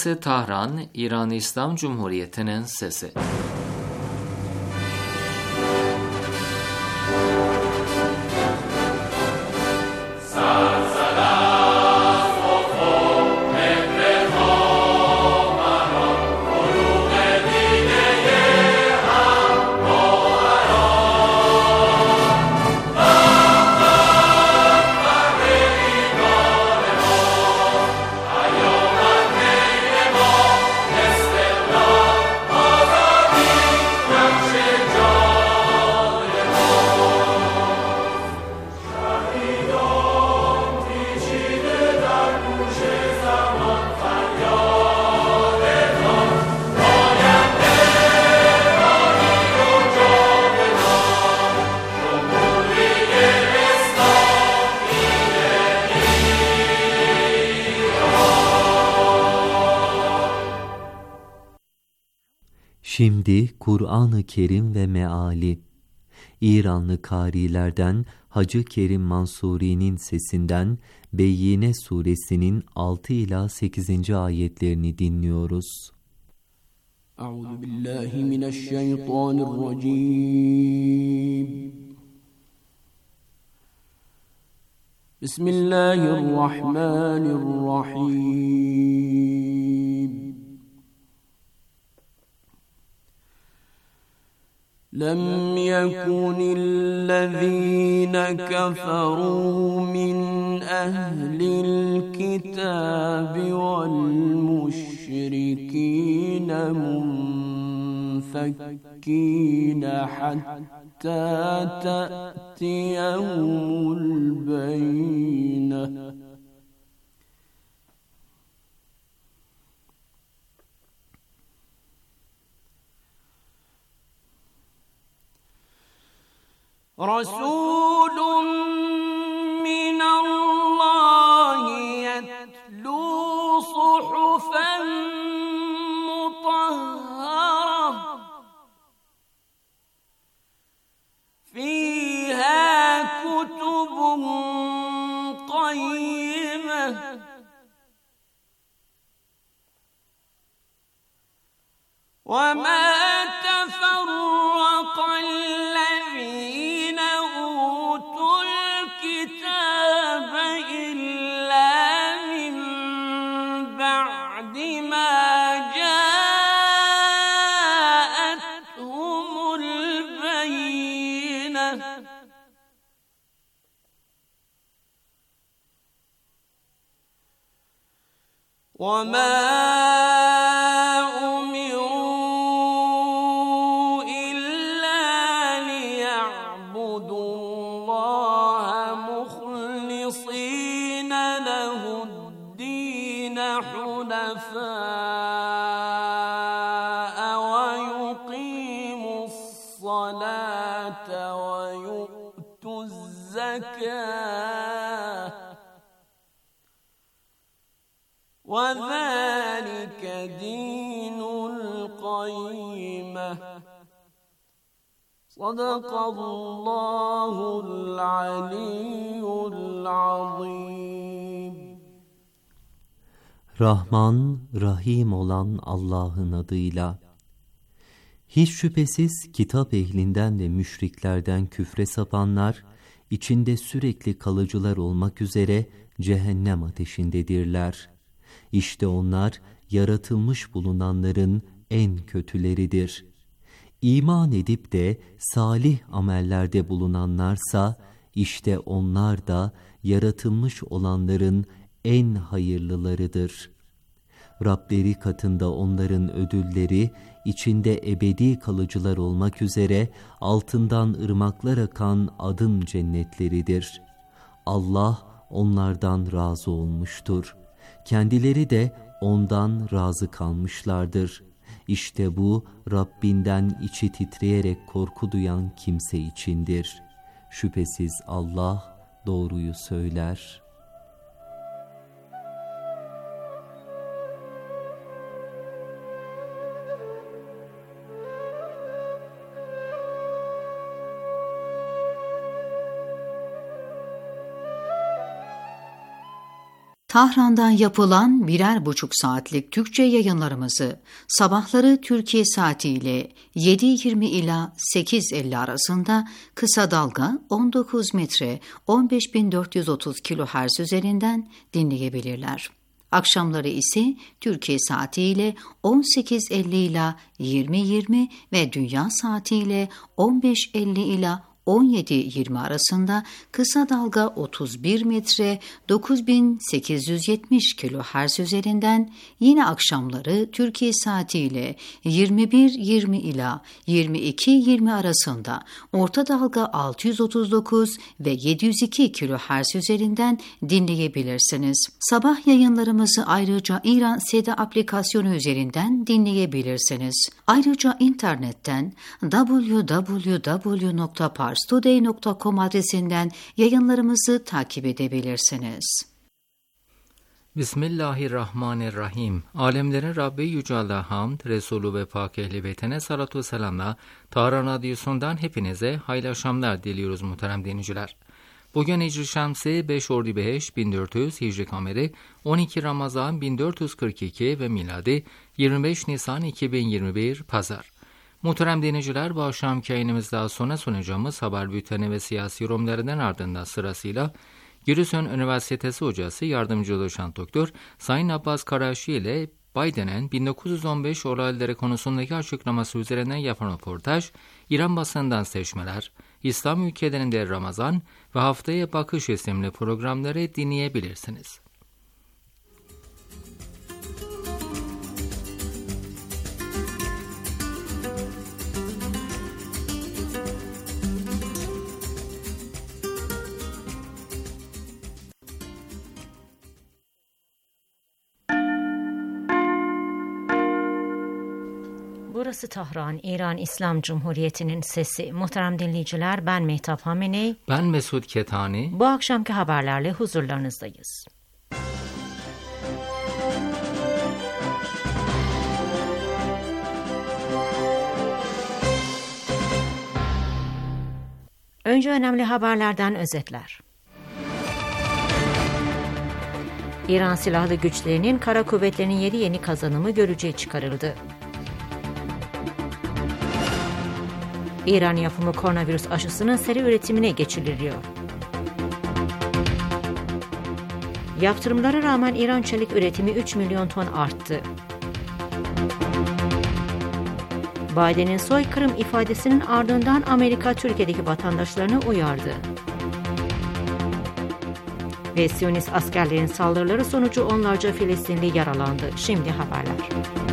Tahran, İran İslam Cumhuriyeti'nin sesi. Şimdi Kur'an-ı Kerim ve meali. İranlı kârilerden Hacı Kerim Mansuri'nin sesinden Beyyine suresinin 6 ila 8. ayetlerini dinliyoruz. Euzubillahimineşşeytanirracim. Bismillahirrahmanirrahim. لم يكن الذين كفروا من أهل الكتاب والمشركين منفكين حتى تأتيهم البينة رسول من الله يتلو صحفا مطهرة فيها كتب قيمة وما تفرق الذين أوتوا الكتاب إلا من بعد ما جاءتهم البينة وما ويقيموا الصلاة ويؤتوا الزكاة وذلك دين القيمة صدق الله العلي العظيم. Rahman, Rahim olan Allah'ın adıyla. Hiç şüphesiz kitap ehlinden ve müşriklerden küfre sapanlar, içinde sürekli kalıcılar olmak üzere cehennem ateşindedirler. İşte onlar yaratılmış bulunanların en kötüleridir. İman edip de salih amellerde bulunanlarsa, işte onlar da yaratılmış olanların en hayırlılarıdır. Rableri katında onların ödülleri, içinde ebedi kalıcılar olmak üzere altından ırmaklar akan adın cennetleridir. Allah onlardan razı olmuştur. Kendileri de ondan razı kalmışlardır. İşte bu Rabbinden içi titreyerek korku duyan kimse içindir. Şüphesiz Allah doğruyu söyler. Tahran'dan yapılan 1,5 saatlik Türkçe yayınlarımızı sabahları Türkiye saatiyle 7.20 ila 8.50 arasında kısa dalga 19 metre 15.430 kHz üzerinden dinleyebilirler. Akşamları ise Türkiye saatiyle 18.50 ila 20.20 ve dünya saatiyle 15.50 ila 17.20 arasında kısa dalga 31 metre 9870 kHz üzerinden, yine akşamları Türkiye saatiyle 21.20 ila 22.20 arasında orta dalga 639 ve 702 kHz üzerinden dinleyebilirsiniz. Sabah yayınlarımızı ayrıca İran Seda aplikasyonu üzerinden dinleyebilirsiniz. Ayrıca internetten www.parstoday.com adresinden yayınlarımızı takip edebilirsiniz. Bismillahirrahmanirrahim. Alemlerin Rabbi Yüce Allah'a hamd, Resulü ve Pak Ehli Beyt'ine salatu ve selamla Tahran Radyosu'ndan hepinize hayırlı akşamlar diliyoruz muhterem dinleyiciler. Bugün Hicri Şemsi 5 Ordubeheş 1400, Hicri Kameri 12 Ramazan 1442 ve miladi 25 Nisan 2021 Pazar. Muhterem dinleyiciler, bu akşamki yayınımızda sonra sunacağımız haber bülteni ve siyasi yorumlarından ardından sırasıyla Giresun Üniversitesi hocası yardımcı doçent doktor Sayın Abbas Karaşi ile Biden'in 1915 olayları konusundaki açıklaması üzerinden yapan röportaj, İran basından seçmeler, İslam ülkelerinde Ramazan ve Haftaya Bakış isimli programları dinleyebilirsiniz. Burası Tahran, İran İslam Cumhuriyeti'nin sesi. Muhterem dinleyiciler, ben Mehtap Hameney. Ben Mesut Ketani. Bu akşamki haberlerle huzurlarınızdayız. Önce önemli haberlerden özetler. İran Silahlı Güçleri'nin kara kuvvetlerinin 7 yeni kazanımı görücüye çıkarıldı. İran yapımı koronavirüs aşısının seri üretimine geçililiyor. Yaptırımlara rağmen İran çelik üretimi 3 milyon ton arttı. Biden'in soykırım ifadesinin ardından Amerika Türkiye'deki vatandaşlarını uyardı. Ve Siyonist askerlerin saldırıları sonucu onlarca Filistinli yaralandı. Şimdi haberler.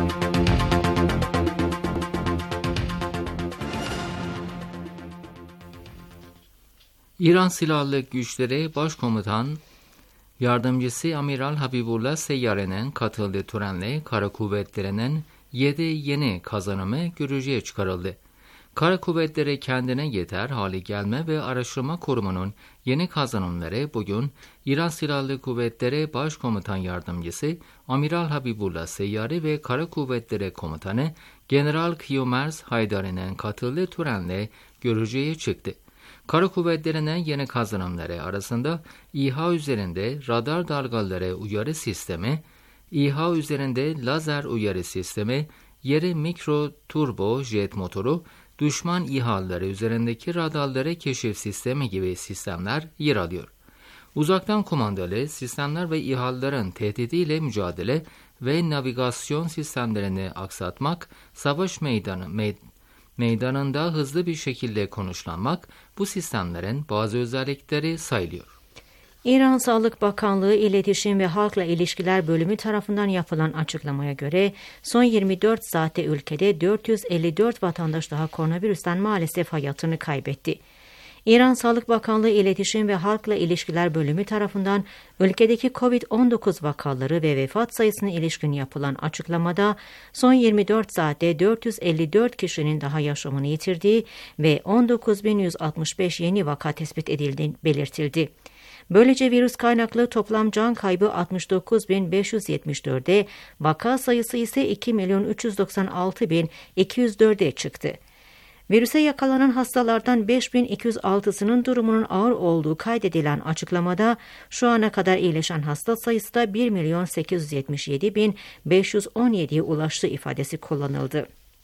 İran Silahlı Güçleri Başkomutan Yardımcısı Amiral Habibullah Seyyare'nin katıldığı törenle Kara Kuvvetleri'nin 7 yeni kazanımı görücüye çıkarıldı. Kara Kuvvetleri kendine yeter hale gelme ve araştırma korumunun yeni kazanımları bugün İran Silahlı Kuvvetleri Başkomutan Yardımcısı Amiral Habibullah Seyyare ve Kara Kuvvetleri Komutanı General Kiyomers Haydari'nin katıldığı törenle görücüye çıktı. Kara Kuvvetleri'nin yeni kazanımları arasında İHA üzerinde radar dalgaları uyarı sistemi, İHA üzerinde lazer uyarı sistemi, yeri mikro turbo jet motoru, düşman İHA'ları üzerindeki radarları keşif sistemi gibi sistemler yer alıyor. Uzaktan kumandalı sistemler ve İHA'ların tehdidiyle mücadele ve navigasyon sistemlerini aksatmak, savaş meydanında hızlı bir şekilde konuşlanmak bu sistemlerin bazı özellikleri sayılıyor. İran Sağlık Bakanlığı İletişim ve Halkla İlişkiler Bölümü tarafından yapılan açıklamaya göre son 24 saatte ülkede 454 vatandaş daha koronavirüsten maalesef hayatını kaybetti. İran Sağlık Bakanlığı İletişim ve Halkla İlişkiler Bölümü tarafından ülkedeki COVID-19 vakaları ve vefat sayısına ilişkin yapılan açıklamada son 24 saatte 454 kişinin daha yaşamını yitirdiği ve 19.165 yeni vaka tespit edildiği belirtildi. Böylece virüs kaynaklı toplam can kaybı 69.574'e, vaka sayısı ise 2.396.204'e çıktı. Virüse yakalanan hastalardan 5206'sının durumunun ağır olduğu kaydedilen açıklamada şu ana kadar iyileşen hasta sayısı da 1.877.517'ye ulaştı ifadesi kullanıldı.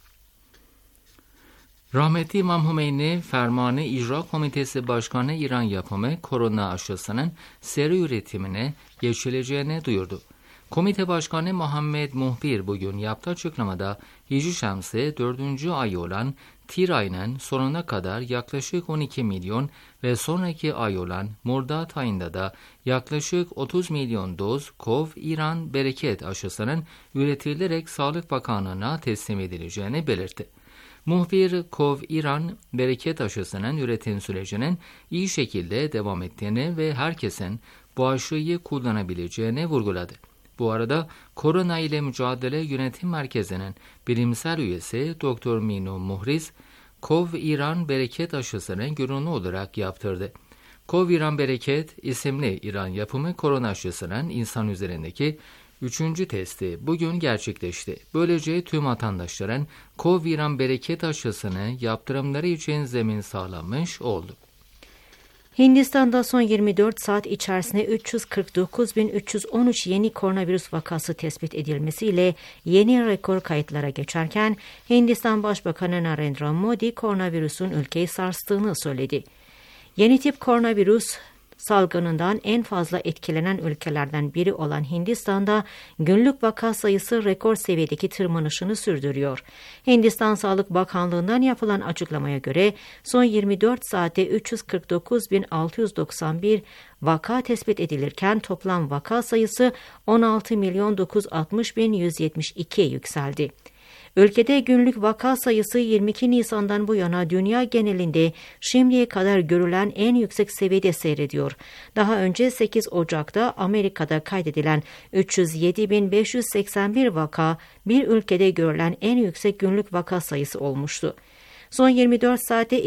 Rahmetli İmam Hümeyni Fermanı İcra Komitesi Başkanı İran yapımı korona aşısının seri üretimine geçileceğini duyurdu. Komite Başkanı Muhammed Muhbir bugün yaptığı açıklamada Hicri Şemsi 4. ay olan Tir ayının sonuna kadar yaklaşık 12 milyon ve sonraki ay olan Murdat ayında da yaklaşık 30 milyon doz Kov-İran Bereket aşısının üretilerek Sağlık Bakanlığı'na teslim edileceğini belirtti. Muhbir, Kov-İran Bereket aşısının üretim sürecinin iyi şekilde devam ettiğini ve herkesin bu aşıyı kullanabileceğini vurguladı. Bu arada Korona ile Mücadele Yönetim Merkezi'nin bilimsel üyesi Dr. Minu Muhriz, Kov-İran Bereket aşısını gönüllü olarak yaptırdı. Kov-İran Bereket isimli İran yapımı korona aşısının insan üzerindeki 3. testi bugün gerçekleşti. Böylece tüm vatandaşların Kov-İran Bereket aşısını yaptırımları için zemin sağlanmış oldu. Hindistan'da son 24 saat içerisinde 349.313 yeni koronavirüs vakası tespit edilmesiyle yeni rekor kayıtlara geçerken Hindistan Başbakanı Narendra Modi koronavirüsün ülkeyi sarstığını söyledi. Yeni tip koronavirüs salgınından en fazla etkilenen ülkelerden biri olan Hindistan'da günlük vaka sayısı rekor seviyedeki tırmanışını sürdürüyor. Hindistan Sağlık Bakanlığı'ndan yapılan açıklamaya göre son 24 saatte 349.691 vaka tespit edilirken toplam vaka sayısı 16.960.172'ye yükseldi. Ülkede günlük vaka sayısı 22 Nisan'dan bu yana dünya genelinde şimdiye kadar görülen en yüksek seviyede seyrediyor. Daha önce 8 Ocak'ta Amerika'da kaydedilen 307.581 vaka bir ülkede görülen en yüksek günlük vaka sayısı olmuştu. Son 24 saatte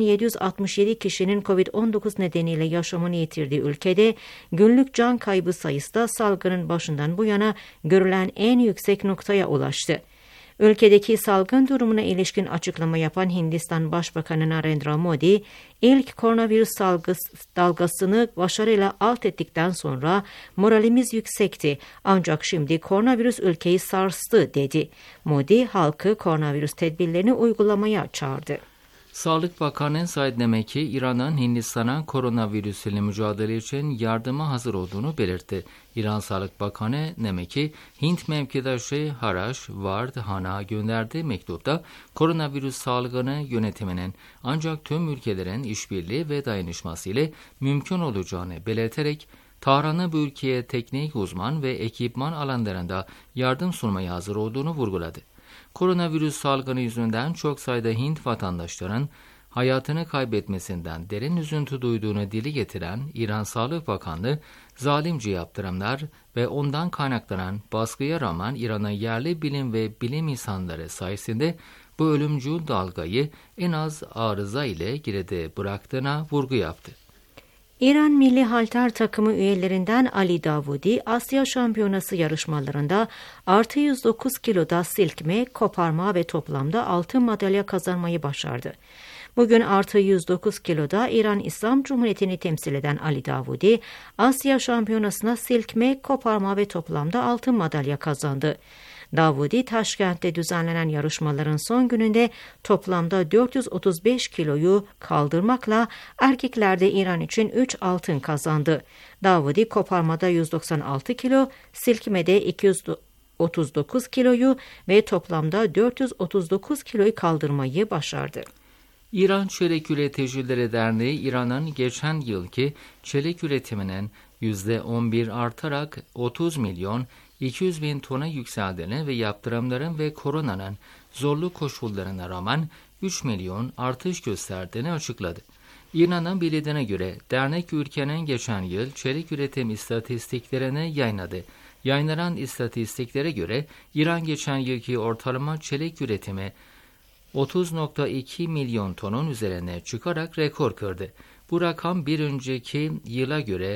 2767 kişinin COVID-19 nedeniyle yaşamını yitirdiği ülkede günlük can kaybı sayısı da salgının başından bu yana görülen en yüksek noktaya ulaştı. Ülkedeki salgın durumuna ilişkin açıklama yapan Hindistan Başbakanı Narendra Modi, ilk koronavirüs dalgasını başarıyla alt ettikten sonra moralimiz yüksekti ancak şimdi koronavirüs ülkeyi sarstı dedi. Modi halkı koronavirüs tedbirlerini uygulamaya çağırdı. Sağlık Bakanı Said Nemeki, İran'ın Hindistan'a koronavirüs ile mücadele için yardıma hazır olduğunu belirtti. İran Sağlık Bakanı Nemeki, Hint mevkidaşı Harash Vardhan'a gönderdiği mektupta koronavirüs salgını yönetiminin ancak tüm ülkelerin işbirliği ve dayanışması ile mümkün olacağını belirterek, Tahran'ı bu ülkeye teknik uzman ve ekipman alanlarında yardım sunmaya hazır olduğunu vurguladı. Koronavirüs salgını yüzünden çok sayıda Hint vatandaşların hayatını kaybetmesinden derin üzüntü duyduğunu dili getiren İran Sağlık Bakanlığı, zalimce yaptırımlar ve ondan kaynaklanan baskıya rağmen İran'a yerli bilim ve bilim insanları sayesinde bu ölümcül dalgayı en az arıza ile geride bıraktığına vurgu yaptı. İran Milli Halter takımı üyelerinden Ali Davudi, Asya Şampiyonası yarışmalarında artı 109 kiloda silkme, koparma ve toplamda altın madalya kazanmayı başardı. Bugün artı 109 kiloda İran İslam Cumhuriyeti'ni temsil eden Ali Davudi, Asya Şampiyonası'na silkme, koparma ve toplamda altın madalya kazandı. Davudi, Taşkent'te düzenlenen yarışmaların son gününde toplamda 435 kiloyu kaldırmakla erkeklerde İran için 3 altın kazandı. Davudi, koparmada 196 kilo, silkmede 239 kiloyu ve toplamda 439 kiloyu kaldırmayı başardı. İran Çelik Üreticileri Derneği, İran'ın geçen yılki çelik üretiminin %11 artarak 30 milyon 200 bin tona yükseldiğini ve yaptırımların ve koronanın zorlu koşullarına rağmen 3 milyon artış gösterdiğini açıkladı. İran'ın bildiğine göre dernek ülkenin geçen yıl çelik üretim istatistiklerini yayınladı. Yayınlanan istatistiklere göre İran geçen yılki ortalama çelik üretimi 30.2 milyon tonun üzerine çıkarak rekor kırdı. Bu rakam bir önceki yıla göre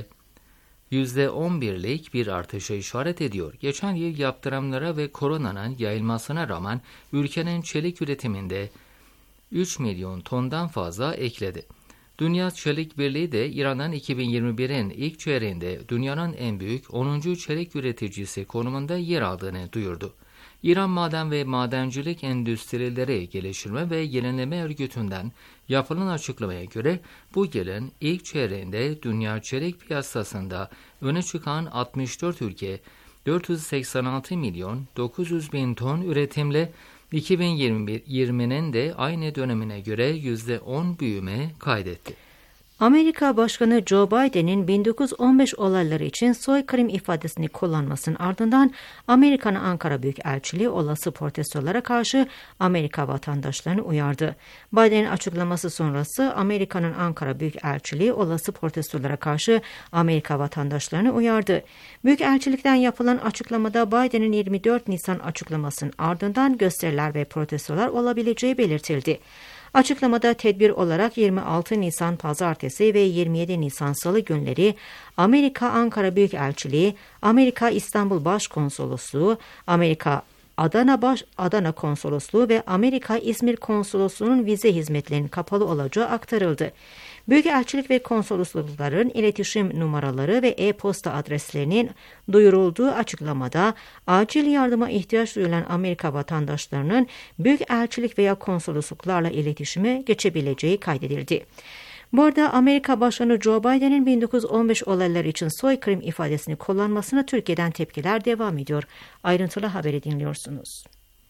%11'lik bir artışa işaret ediyor. Geçen yıl yaptırımlara ve koronanın yayılmasına rağmen ülkenin çelik üretiminde 3 milyon tondan fazla ekledi. Dünya Çelik Birliği de İran'ın 2021'in ilk çeyreğinde dünyanın en büyük 10. çelik üreticisi konumunda yer aldığını duyurdu. İran Maden ve Madencilik Endüstrileri Geliştirme ve Yenileme Örgütü'nden yapılan açıklamaya göre bu yılın ilk çeyreğinde dünya çelik piyasasında öne çıkan 64 ülke 486 milyon 900 bin ton üretimle 2020'nin de aynı dönemine göre %10 büyüme kaydetti. Amerika Başkanı Joe Biden'in 1915 olayları için soykırım ifadesini kullanmasının ardından Amerika'nın Ankara Büyükelçiliği olası protestolara karşı Amerika vatandaşlarını uyardı. Biden'in açıklaması sonrası Amerika'nın Ankara Büyükelçiliği olası protestolara karşı Amerika vatandaşlarını uyardı. Büyükelçilikten yapılan açıklamada Biden'in 24 Nisan açıklamasının ardından gösteriler ve protestolar olabileceği belirtildi. Açıklamada tedbir olarak 26 Nisan Pazartesi ve 27 Nisan Salı günleri Amerika Ankara Büyükelçiliği, Amerika İstanbul Başkonsolosluğu, Amerika Adana Konsolosluğu ve Amerika İzmir Konsolosluğu'nun vize hizmetlerinin kapalı olacağı aktarıldı. Büyükelçilik ve konsoloslukların iletişim numaraları ve e-posta adreslerinin duyurulduğu açıklamada acil yardıma ihtiyaç duyulan Amerika vatandaşlarının büyükelçilik veya konsolosluklarla iletişime geçebileceği kaydedildi. Bu arada Amerika Başkanı Joe Biden'in 1915 olayları için soykırım ifadesini kullanmasına Türkiye'den tepkiler devam ediyor. Ayrıntılı haberi dinliyorsunuz.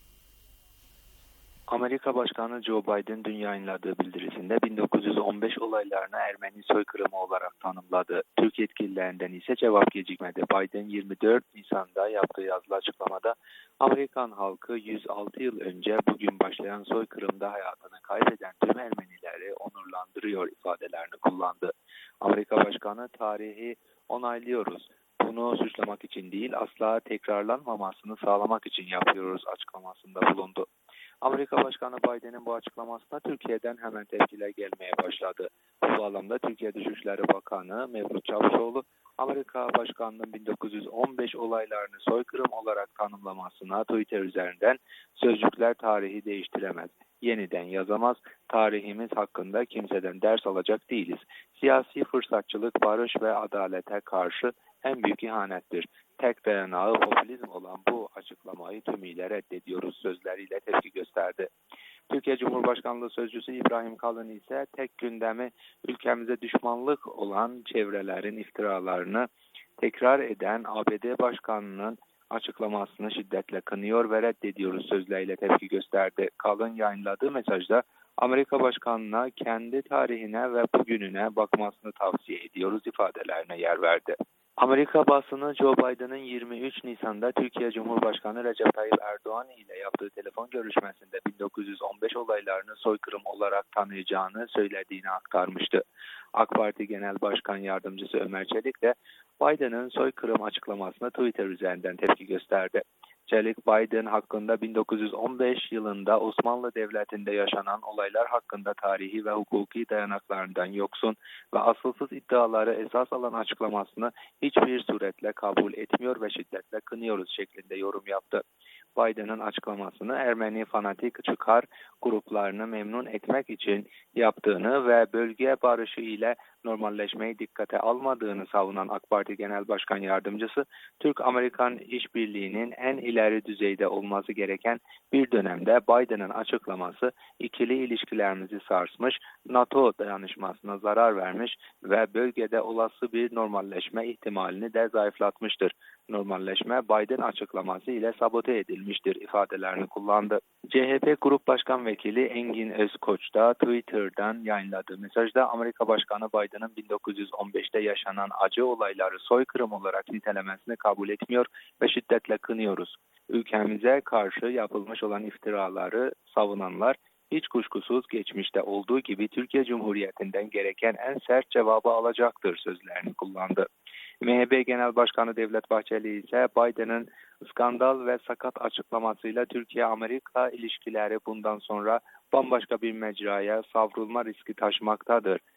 Amerika Başkanı Joe Biden dün yayınladığı bildirisinde 1915 olaylarını Ermeni soykırımı olarak tanımladı. Türk yetkililerinden ise cevap gecikmedi. Biden 24 Nisan'da yaptığı yazılı açıklamada Amerikan halkı 106 yıl önce bugün başlayan soykırımda hayatını kaybeden tüm Ermenileri onurlandırıyor ifadelerini kullandı. Amerika Başkanı tarihi onaylıyoruz. Bunu suçlamak için değil, asla tekrarlanmamasını sağlamak için yapıyoruz açıklamasında bulundu. Amerika Başkanı Biden'in bu açıklamasına Türkiye'den hemen tepkiler gelmeye başladı. Bu bağlamda Türkiye Dışişleri Bakanı Mevlüt Çavuşoğlu, Amerika Başkanı'nın 1915 olaylarını soykırım olarak tanımlamasına Twitter üzerinden "Sözcükler tarihi değiştiremez, yeniden yazamaz, tarihimiz hakkında kimseden ders alacak değiliz. Siyasi fırsatçılık, barış ve adalete karşı en büyük ihanettir. Tek dayanağı popülizm olan bu açıklamayı tümüyle reddediyoruz" sözleriyle tepki gösterdi. Türkiye Cumhurbaşkanlığı Sözcüsü İbrahim Kalın ise tek gündemi ülkemize düşmanlık olan çevrelerin iftiralarını tekrar eden ABD Başkanı'nın açıklamasını şiddetle kınıyor ve reddediyoruz sözleriyle tepki gösterdi. Kalın yayınladığı mesajda Amerika Başkanı'na kendi tarihine ve bugününe bakmasını tavsiye ediyoruz ifadelerine yer verdi. Amerika basını Joe Biden'ın 23 Nisan'da Türkiye Cumhurbaşkanı Recep Tayyip Erdoğan ile yaptığı telefon görüşmesinde 1915 olaylarını soykırım olarak tanıyacağını söylediğini aktarmıştı. AK Parti Genel Başkan Yardımcısı Ömer Çelik de Biden'ın soykırım açıklamasına Twitter üzerinden tepki gösterdi. Çelik, Biden hakkında 1915 yılında Osmanlı Devleti'nde yaşanan olaylar hakkında tarihi ve hukuki dayanaklarından yoksun ve asılsız iddiaları esas alan açıklamasını hiçbir suretle kabul etmiyor ve şiddetle kınıyoruz şeklinde yorum yaptı. Biden'ın açıklamasını Ermeni fanatik çıkar gruplarını memnun etmek için yaptığını ve bölge barışı ile normalleşmeyi dikkate almadığını savunan AK Parti Genel Başkan Yardımcısı, Türk-Amerikan işbirliğinin en ileri düzeyde olması gereken bir dönemde Biden'ın açıklaması ikili ilişkilerimizi sarsmış, NATO dayanışmasına zarar vermiş ve bölgede olası bir normalleşme ihtimalini de zayıflatmıştır. Normalleşme Biden açıklaması ile sabote edilmiştir ifadelerini kullandı. CHP Grup Başkan Vekili Engin Özkoç da Twitter'dan yayınladığı mesajda Amerika Başkanı Biden'ın 1915'te yaşanan acı olayları soykırım olarak nitelemesini kabul etmiyor ve şiddetle kınıyoruz. Ülkemize karşı yapılmış olan iftiraları savunanlar hiç kuşkusuz geçmişte olduğu gibi Türkiye Cumhuriyeti'nden gereken en sert cevabı alacaktır sözlerini kullandı. MHP Genel Başkanı Devlet Bahçeli ise Biden'ın skandal ve sakat açıklamasıyla Türkiye-Amerika ilişkileri bundan sonra bambaşka bir mecraya savrulma riski taşımaktadır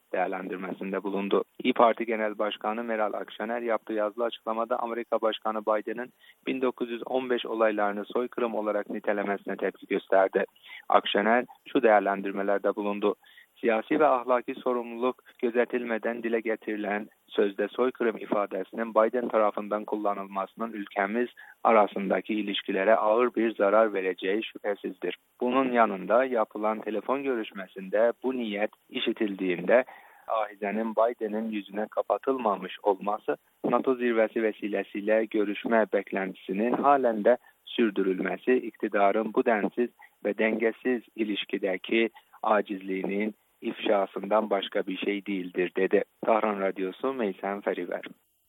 değerlendirmesinde bulundu. İYİ Parti Genel Başkanı Meral Akşener yaptığı yazılı açıklamada Amerika Başkanı Biden'ın 1915 olaylarını soykırım olarak nitelemesine tepki gösterdi. Akşener şu değerlendirmelerde bulundu. Siyasi ve ahlaki sorumluluk gözetilmeden dile getirilen sözde soykırım ifadesinin Biden tarafından kullanılmasının ülkemiz arasındaki ilişkilere ağır bir zarar vereceği şüphesizdir. Bunun yanında yapılan telefon görüşmesinde bu niyet işitildiğinde ahizenin Biden'in yüzüne kapatılmamış olması NATO zirvesi vesilesiyle görüşme beklentisinin halen de sürdürülmesi iktidarın bu densiz ve dengesiz ilişkideki acizliğinin ifşasından başka bir şey değildir dedi. Tahran Radyosu Meysen Feriver.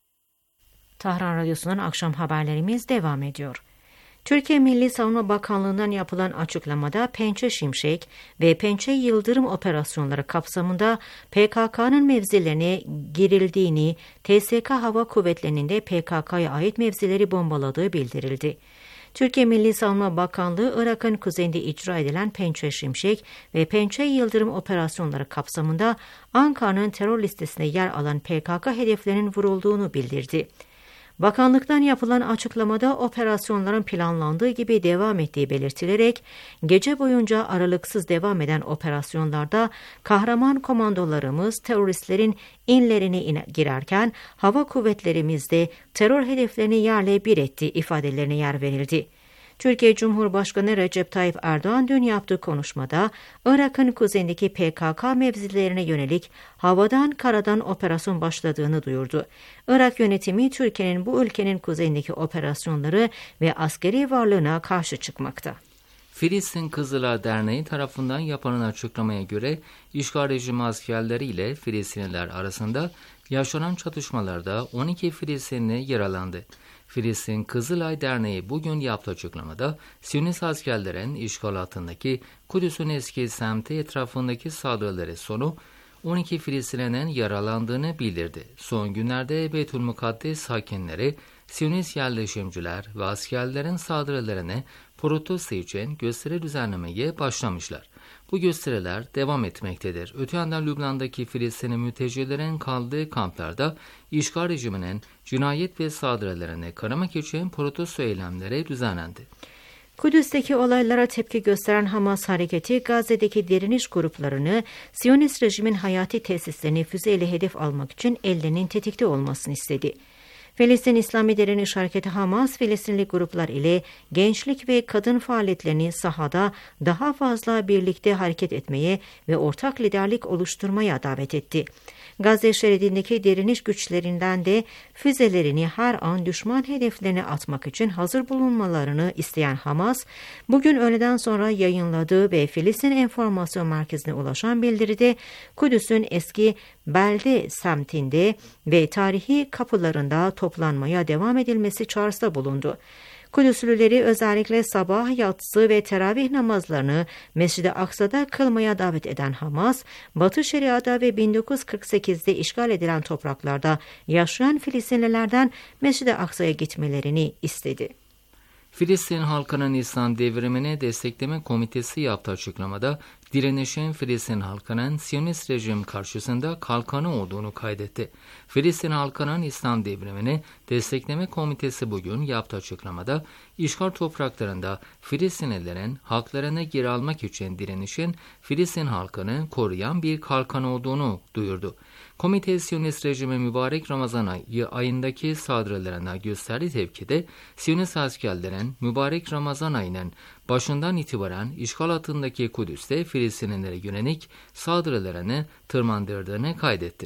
Tahran Radyosu'ndan akşam haberlerimiz devam ediyor. Türkiye Milli Savunma Bakanlığı'ndan yapılan açıklamada Pençe Şimşek ve Pençe Yıldırım operasyonları kapsamında PKK'nın mevzilerine girildiğini, TSK Hava Kuvvetleri'nin de PKK'ya ait mevzileri bombaladığı bildirildi. Türkiye Milli Savunma Bakanlığı, Irak'ın kuzeyinde icra edilen Pençe Şimşek ve Pençe Yıldırım operasyonları kapsamında Ankara'nın terör listesinde yer alan PKK hedeflerinin vurulduğunu bildirdi. Bakanlıktan yapılan açıklamada operasyonların planlandığı gibi devam ettiği belirtilerek, gece boyunca aralıksız devam eden operasyonlarda kahraman komandolarımız teröristlerin inlerine girerken hava kuvvetlerimiz de terör hedeflerini yerle bir etti ifadelerine yer verildi. Türkiye Cumhurbaşkanı Recep Tayyip Erdoğan dün yaptığı konuşmada Irak'ın kuzeyindeki PKK mevzilerine yönelik havadan karadan operasyon başladığını duyurdu. Irak yönetimi Türkiye'nin bu ülkenin kuzeyindeki operasyonları ve askeri varlığına karşı çıkmakta. Filistin Kızılay Derneği tarafından yapılan açıklamaya göre işgal rejimi askerleri ile Filistinliler arasında yaşanan çatışmalarda 12 Filistinli yaralandı. Filistin Kızılay Derneği bugün yaptığı açıklamada Siyonist askerlerin işgal altındaki Kudüs'ün eski semti etrafındaki saldırıları sonu 12 Filistinli'nin yaralandığını bildirdi. Son günlerde Beytülmukaddes sakinleri, Siyonist yerleşimciler ve askerlerin saldırılarını protesto için gösteri düzenlemeye başlamışlar. Bu gösteriler devam etmektedir. Öte yandan Lübnan'daki Filistinli mültecilerin kaldığı kamplarda işgal rejiminin cinayet ve saldırılarını kınamak için protesto eylemleri düzenlendi. Kudüs'teki olaylara tepki gösteren Hamas hareketi, Gazze'deki direniş gruplarını, Siyonist rejimin hayati tesislerini füzeyle hedef almak için ellerinin tetikte olmasını istedi. Filistin İslami Direniş Hareketi Hamas, Filistinli gruplar ile gençlik ve kadın faaliyetlerini sahada daha fazla birlikte hareket etmeye ve ortak liderlik oluşturmaya davet etti. Gazze şeridindeki direniş güçlerinden de füzelerini her an düşman hedeflerine atmak için hazır bulunmalarını isteyen Hamas, bugün öğleden sonra yayınladığı ve Filistin Enformasyon Merkezi'ne ulaşan bildiride, Kudüs'ün eski belde semtinde ve tarihi kapılarında toplanmaya devam edilmesi çağrısında bulundu. Kudüslüleri özellikle sabah, yatsı ve teravih namazlarını Mescid-i Aksa'da kılmaya davet eden Hamas, Batı Şeria'da ve 1948'de işgal edilen topraklarda yaşayan Filistinlilerden Mescid-i Aksa'ya gitmelerini istedi. Filistin halkının İslam devrimini destekleme komitesi yaptığı açıklamada direnişin Filistin halkının Siyonist rejim karşısında kalkanı olduğunu kaydetti. Filistin halkının İslam devrimini destekleme komitesi bugün yaptığı açıklamada işgal topraklarında Filistinlilerin haklarını geri almak için direnişin Filistin halkını koruyan bir kalkan olduğunu duyurdu. Komite Siyonist rejimi mübarek Ramazan ayındaki saldırılarına gösterdiği tepkide Siyonist askerlerin mübarek Ramazan ayının başından itibaren işgal altındaki Kudüs'te Filistinlilere yönelik saldırılarını tırmandırdığını kaydetti.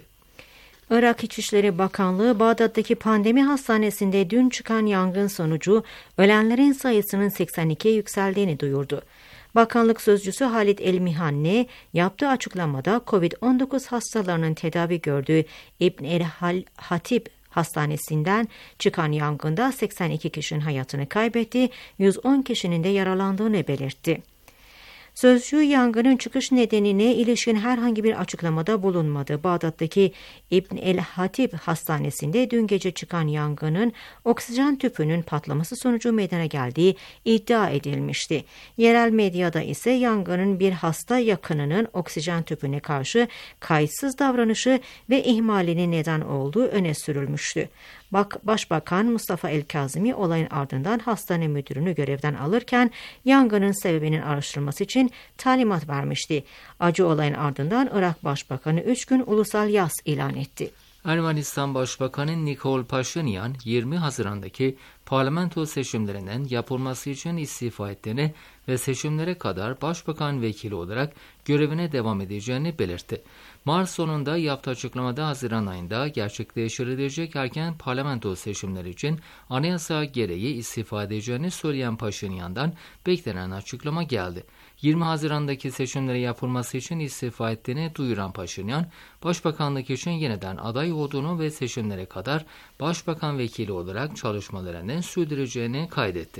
Irak İçişleri Bakanlığı, Bağdat'taki pandemi hastanesinde dün çıkan yangın sonucu ölenlerin sayısının 82'ye yükseldiğini duyurdu. Bakanlık sözcüsü Halit El-Mihanne yaptığı açıklamada COVID-19 hastalarının tedavi gördüğü İbn el-Hatib Hastanesi'nden çıkan yangında 82 kişinin hayatını kaybetti, 110 kişinin de yaralandığını belirtti. Sözcü yangının çıkış nedenine ilişkin herhangi bir açıklamada bulunmadı. Bağdat'taki İbn el-Hatib Hastanesi'nde dün gece çıkan yangının oksijen tüpünün patlaması sonucu meydana geldiği iddia edilmişti. Yerel medyada ise yangının bir hasta yakınının oksijen tüpüne karşı kayıtsız davranışı ve ihmalinin neden olduğu öne sürülmüştü. Başbakan Mustafa El-Kazimi olayın ardından hastane müdürünü görevden alırken yangının sebebinin araştırılması için talimat vermişti. Acı olayın ardından Irak Başbakanı 3 gün ulusal yas ilan etti. Ermenistan Başbakanı Nikol Paşinyan 20 Haziran'daki parlamento seçimlerinin yapılması için istifa ettiğini ve seçimlere kadar başbakan vekili olarak görevine devam edeceğini belirtti. Mart sonunda yaptığı açıklamada Haziran ayında gerçekleştirilecek erken parlamento seçimleri için anayasa gereği istifa edeceğini söyleyen Paşinyan'dan beklenen açıklama geldi. 20 Haziran'daki seçimlere yapılması için istifa ettiğini duyuran Paşinyan, başbakanlık için yeniden aday olduğunu ve seçimlere kadar başbakan vekili olarak çalışmalarını sürdüreceğini kaydetti.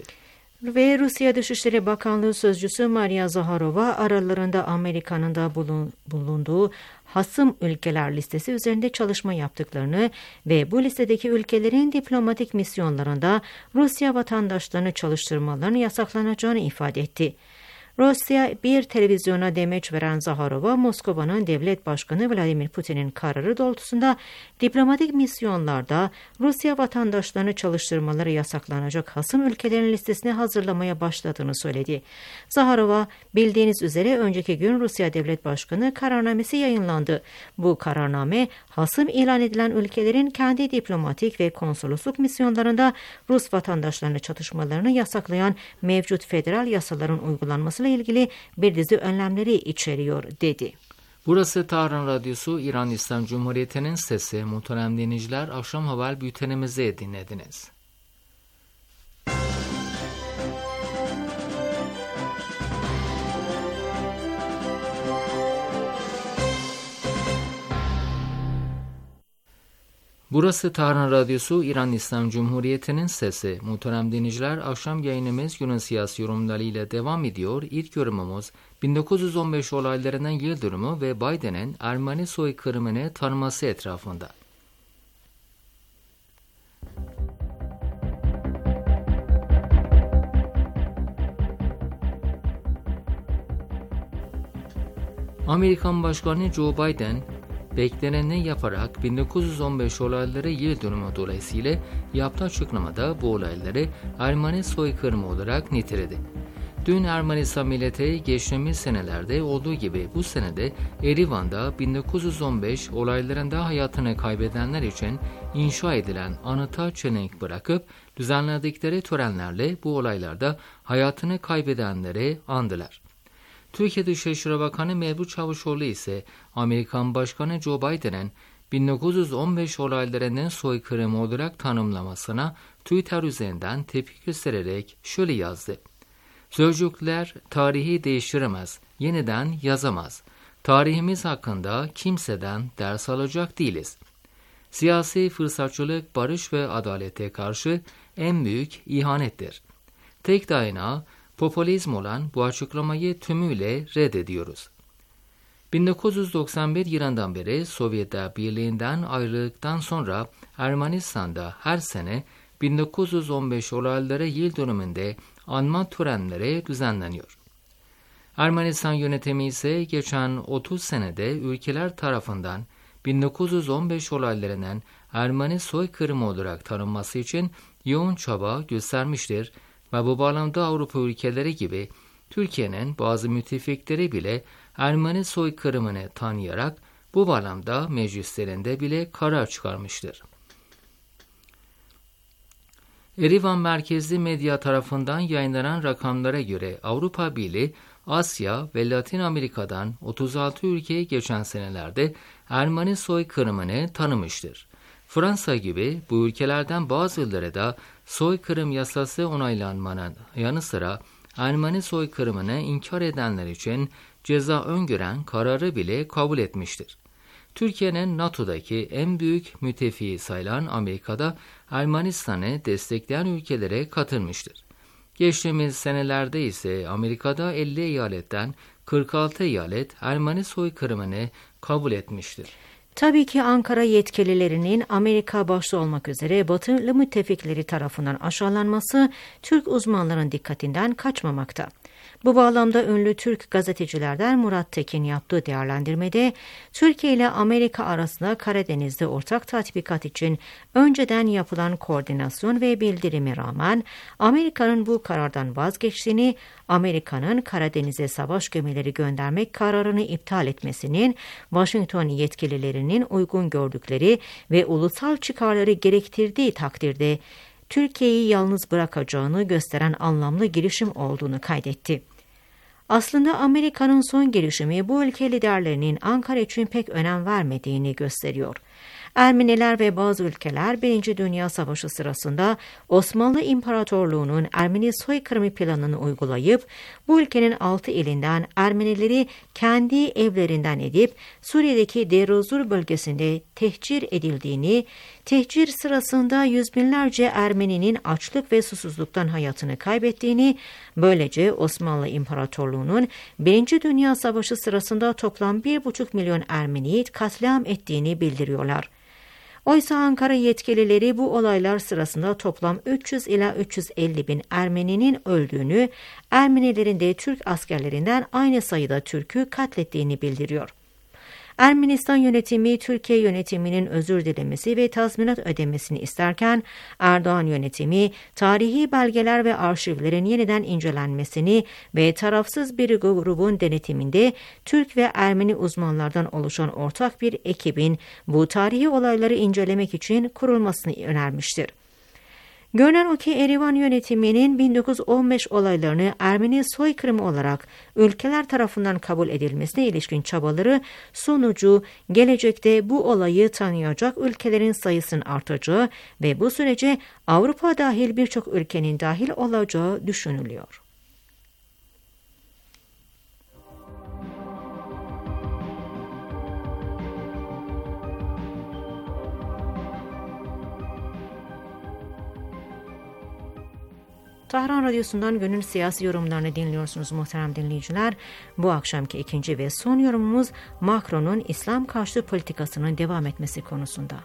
Ve Rusya Dışişleri Bakanlığı Sözcüsü Maria Zaharova aralarında Amerika'nın da bulunduğu hasım ülkeler listesi üzerinde çalışma yaptıklarını ve bu listedeki ülkelerin diplomatik misyonlarında Rusya vatandaşlarını çalıştırmalarını yasaklanacağını ifade etti. Rusya bir televizyona demeç veren Zaharova, Moskova'nın devlet başkanı Vladimir Putin'in kararı doğrultusunda diplomatik misyonlarda Rusya vatandaşlarını çalıştırmaları yasaklanacak hasım ülkelerin listesini hazırlamaya başladığını söyledi. Zaharova, bildiğiniz üzere önceki gün Rusya devlet başkanı kararnamesi yayınlandı. Bu kararname, hasım ilan edilen ülkelerin kendi diplomatik ve konsolosluk misyonlarında Rus vatandaşlarını çatışmalarını yasaklayan mevcut federal yasaların uygulanması ilgili bir dizi önlemleri içeriyor dedi. Burası Tahran Radyosu, İran İslam Cumhuriyeti'nin sesi. Muhterem dinleyiciler, akşam haber bültenimizi dinlediniz. Burası Tahran Radyosu, İran İslam Cumhuriyeti'nin sesi. Muhterem dinleyiciler, akşam yayınımız günün siyasi yorumları ile devam ediyor. İlk yorumumuz 1915 olaylarının yıl dönümü ve Biden'in Ermeni soykırımını tanıması etrafında. Amerikan Başkanı Joe Biden, bekleneni yaparak 1915 olayları yıl dönümü dolayısıyla yaptığı açıklamada bu olayları Ermeni soykırımı olarak niteledi. Dün Ermenistan milleti geçtiğimiz senelerde olduğu gibi bu senede Erivan'da 1915 olaylarında hayatını kaybedenler için inşa edilen anıta çelenk bırakıp düzenledikleri törenlerle bu olaylarda hayatını kaybedenleri andılar. Türkiye Dışişleri Bakanı Mevlüt Çavuşoğlu ise Amerikan Başkanı Joe Biden'ın 1915 olaylarının soykırımı olarak tanımlamasına Twitter üzerinden tepki göstererek şöyle yazdı. Sözcükler tarihi değiştiremez, yeniden yazamaz. Tarihimiz hakkında kimseden ders alacak değiliz. Siyasi fırsatçılık, barış ve adalete karşı en büyük ihanettir. Tek dayanağı popülizm olan bu açıklamayı tümüyle reddediyoruz. 1991 yılından beri Sovyetler Birliği'nden ayrıldıktan sonra Ermenistan'da her sene 1915 olayları yıl dönümünde anma törenleri düzenleniyor. Ermenistan yönetimi ise geçen 30 senede ülkeler tarafından 1915 olaylarının Ermeni soykırımı olarak tanınması için yoğun çaba göstermiştir ve bu bağlamda Avrupa ülkeleri gibi Türkiye'nin bazı müttefikleri bile Ermeni soykırımını tanıyarak bu bağlamda meclislerinde bile karar çıkarmıştır. Erivan merkezli medya tarafından yayınlanan rakamlara göre Avrupa Birliği, Asya ve Latin Amerika'dan 36 ülkeye geçen senelerde Ermeni soykırımını tanımıştır. Fransa gibi bu ülkelerden bazıları da soykırım yasası onaylanmanın yanı sıra Ermeni soykırımını inkar edenler için ceza öngören kararı bile kabul etmiştir. Türkiye'nin NATO'daki en büyük müttefiği sayılan Amerika'da Ermenistan'ı destekleyen ülkelere katılmıştır. Geçtiğimiz senelerde ise Amerika'da 50 eyaletten 46 eyalet Ermeni soykırımını kabul etmiştir. Tabii ki Ankara yetkililerinin Amerika başta olmak üzere Batılı müttefikleri tarafından aşağılanması Türk uzmanların dikkatinden kaçmamakta. Bu bağlamda ünlü Türk gazetecilerden Murat Tekin yaptığı değerlendirmede Türkiye ile Amerika arasında Karadeniz'de ortak tatbikat için önceden yapılan koordinasyon ve bildirime rağmen Amerika'nın bu karardan vazgeçtiğini, Amerika'nın Karadeniz'e savaş gemileri göndermek kararını iptal etmesinin Washington yetkililerinin uygun gördükleri ve ulusal çıkarları gerektirdiği takdirde Türkiye'yi yalnız bırakacağını gösteren anlamlı girişim olduğunu kaydetti. Aslında Amerika'nın son girişimi bu ülke liderlerinin Ankara için pek önem vermediğini gösteriyor. Ermeniler ve bazı ülkeler 1. Dünya Savaşı sırasında Osmanlı İmparatorluğu'nun Ermeni soykırımı planını uygulayıp bu ülkenin 6 ilinden Ermenileri kendi evlerinden edip Suriye'deki Deir ez-Zor bölgesinde tehcir edildiğini, tehcir sırasında yüz binlerce Ermeninin açlık ve susuzluktan hayatını kaybettiğini, böylece Osmanlı İmparatorluğu'nun 1. Dünya Savaşı sırasında toplam 1,5 milyon Ermeniyi katliam ettiğini bildiriyorlar. Oysa Ankara yetkilileri bu olaylar sırasında toplam 300 ila 350 bin Ermeninin öldüğünü, Ermenilerin de Türk askerlerinden aynı sayıda Türk'ü katlettiğini bildiriyor. Ermenistan yönetimi Türkiye yönetiminin özür dilemesi ve tazminat ödemesini isterken Erdoğan yönetimi tarihi belgeler ve arşivlerin yeniden incelenmesini ve tarafsız bir grubun denetiminde Türk ve Ermeni uzmanlardan oluşan ortak bir ekibin bu tarihi olayları incelemek için kurulmasını önermiştir. Görünen o ki Erivan yönetiminin 1915 olaylarını Ermeni soykırımı olarak ülkeler tarafından kabul edilmesine ilişkin çabaları sonucu gelecekte bu olayı tanıyacak ülkelerin sayısının artacağı ve bu sürece Avrupa dahil birçok ülkenin dahil olacağı düşünülüyor. Tahran Radyosu'ndan günün siyasi yorumlarını dinliyorsunuz muhterem dinleyiciler. Bu akşamki ikinci ve son yorumumuz Macron'un İslam karşıtı politikasının devam etmesi konusunda.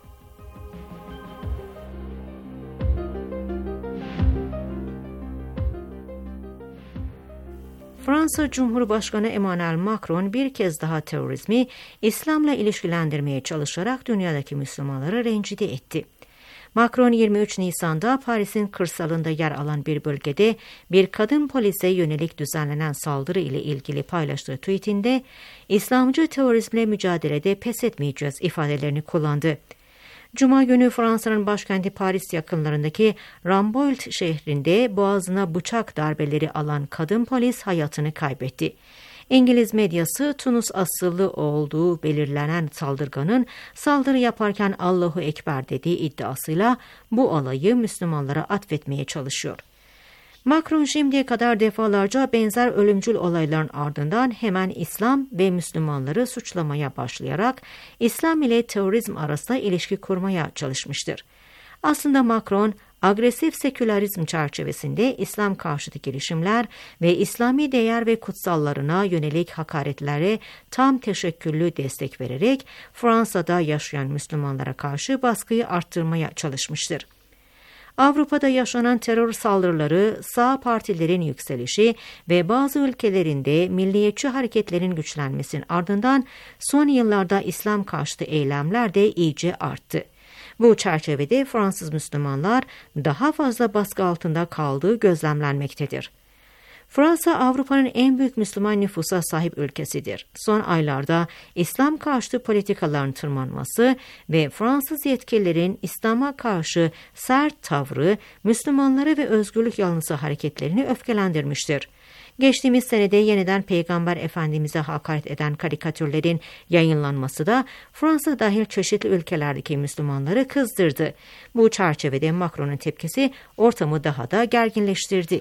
Fransa Cumhurbaşkanı Emmanuel Macron bir kez daha terörizmi İslam'la ilişkilendirmeye çalışarak dünyadaki Müslümanları rencide etti. Macron 23 Nisan'da Paris'in kırsalında yer alan bir bölgede bir kadın polise yönelik düzenlenen saldırı ile ilgili paylaştığı tweetinde İslamcı terörizmle mücadelede pes etmeyeceğiz ifadelerini kullandı. Cuma günü Fransa'nın başkenti Paris yakınlarındaki Rambouillet şehrinde boğazına bıçak darbeleri alan kadın polis hayatını kaybetti. İngiliz medyası Tunus asıllı olduğu belirlenen saldırganın saldırı yaparken Allahu Ekber dediği iddiasıyla bu olayı Müslümanlara atfetmeye çalışıyor. Macron şimdiye kadar defalarca benzer ölümcül olayların ardından hemen İslam ve Müslümanları suçlamaya başlayarak İslam ile terörizm arasında ilişki kurmaya çalışmıştır. Aslında Macron, agresif sekülerizm çerçevesinde İslam karşıtı girişimler ve İslami değer ve kutsallarına yönelik hakaretlere tam teşekküllü destek vererek Fransa'da yaşayan Müslümanlara karşı baskıyı arttırmaya çalışmıştır. Avrupa'da yaşanan terör saldırıları, sağ partilerin yükselişi ve bazı ülkelerinde milliyetçi hareketlerin güçlenmesinin ardından son yıllarda İslam karşıtı eylemler de iyice arttı. Bu çerçevede Fransız Müslümanlar daha fazla baskı altında kaldığı gözlemlenmektedir. Fransa, Avrupa'nın en büyük Müslüman nüfusa sahip ülkesidir. Son aylarda İslam karşıtı politikaların tırmanması ve Fransız yetkililerin İslam'a karşı sert tavrı Müslümanları ve özgürlük yanlısı hareketlerini öfkelendirmiştir. Geçtiğimiz senede yeniden Peygamber Efendimiz'e hakaret eden karikatürlerin yayınlanması da Fransa dahil çeşitli ülkelerdeki Müslümanları kızdırdı. Bu çerçevede Macron'un tepkisi ortamı daha da gerginleştirdi.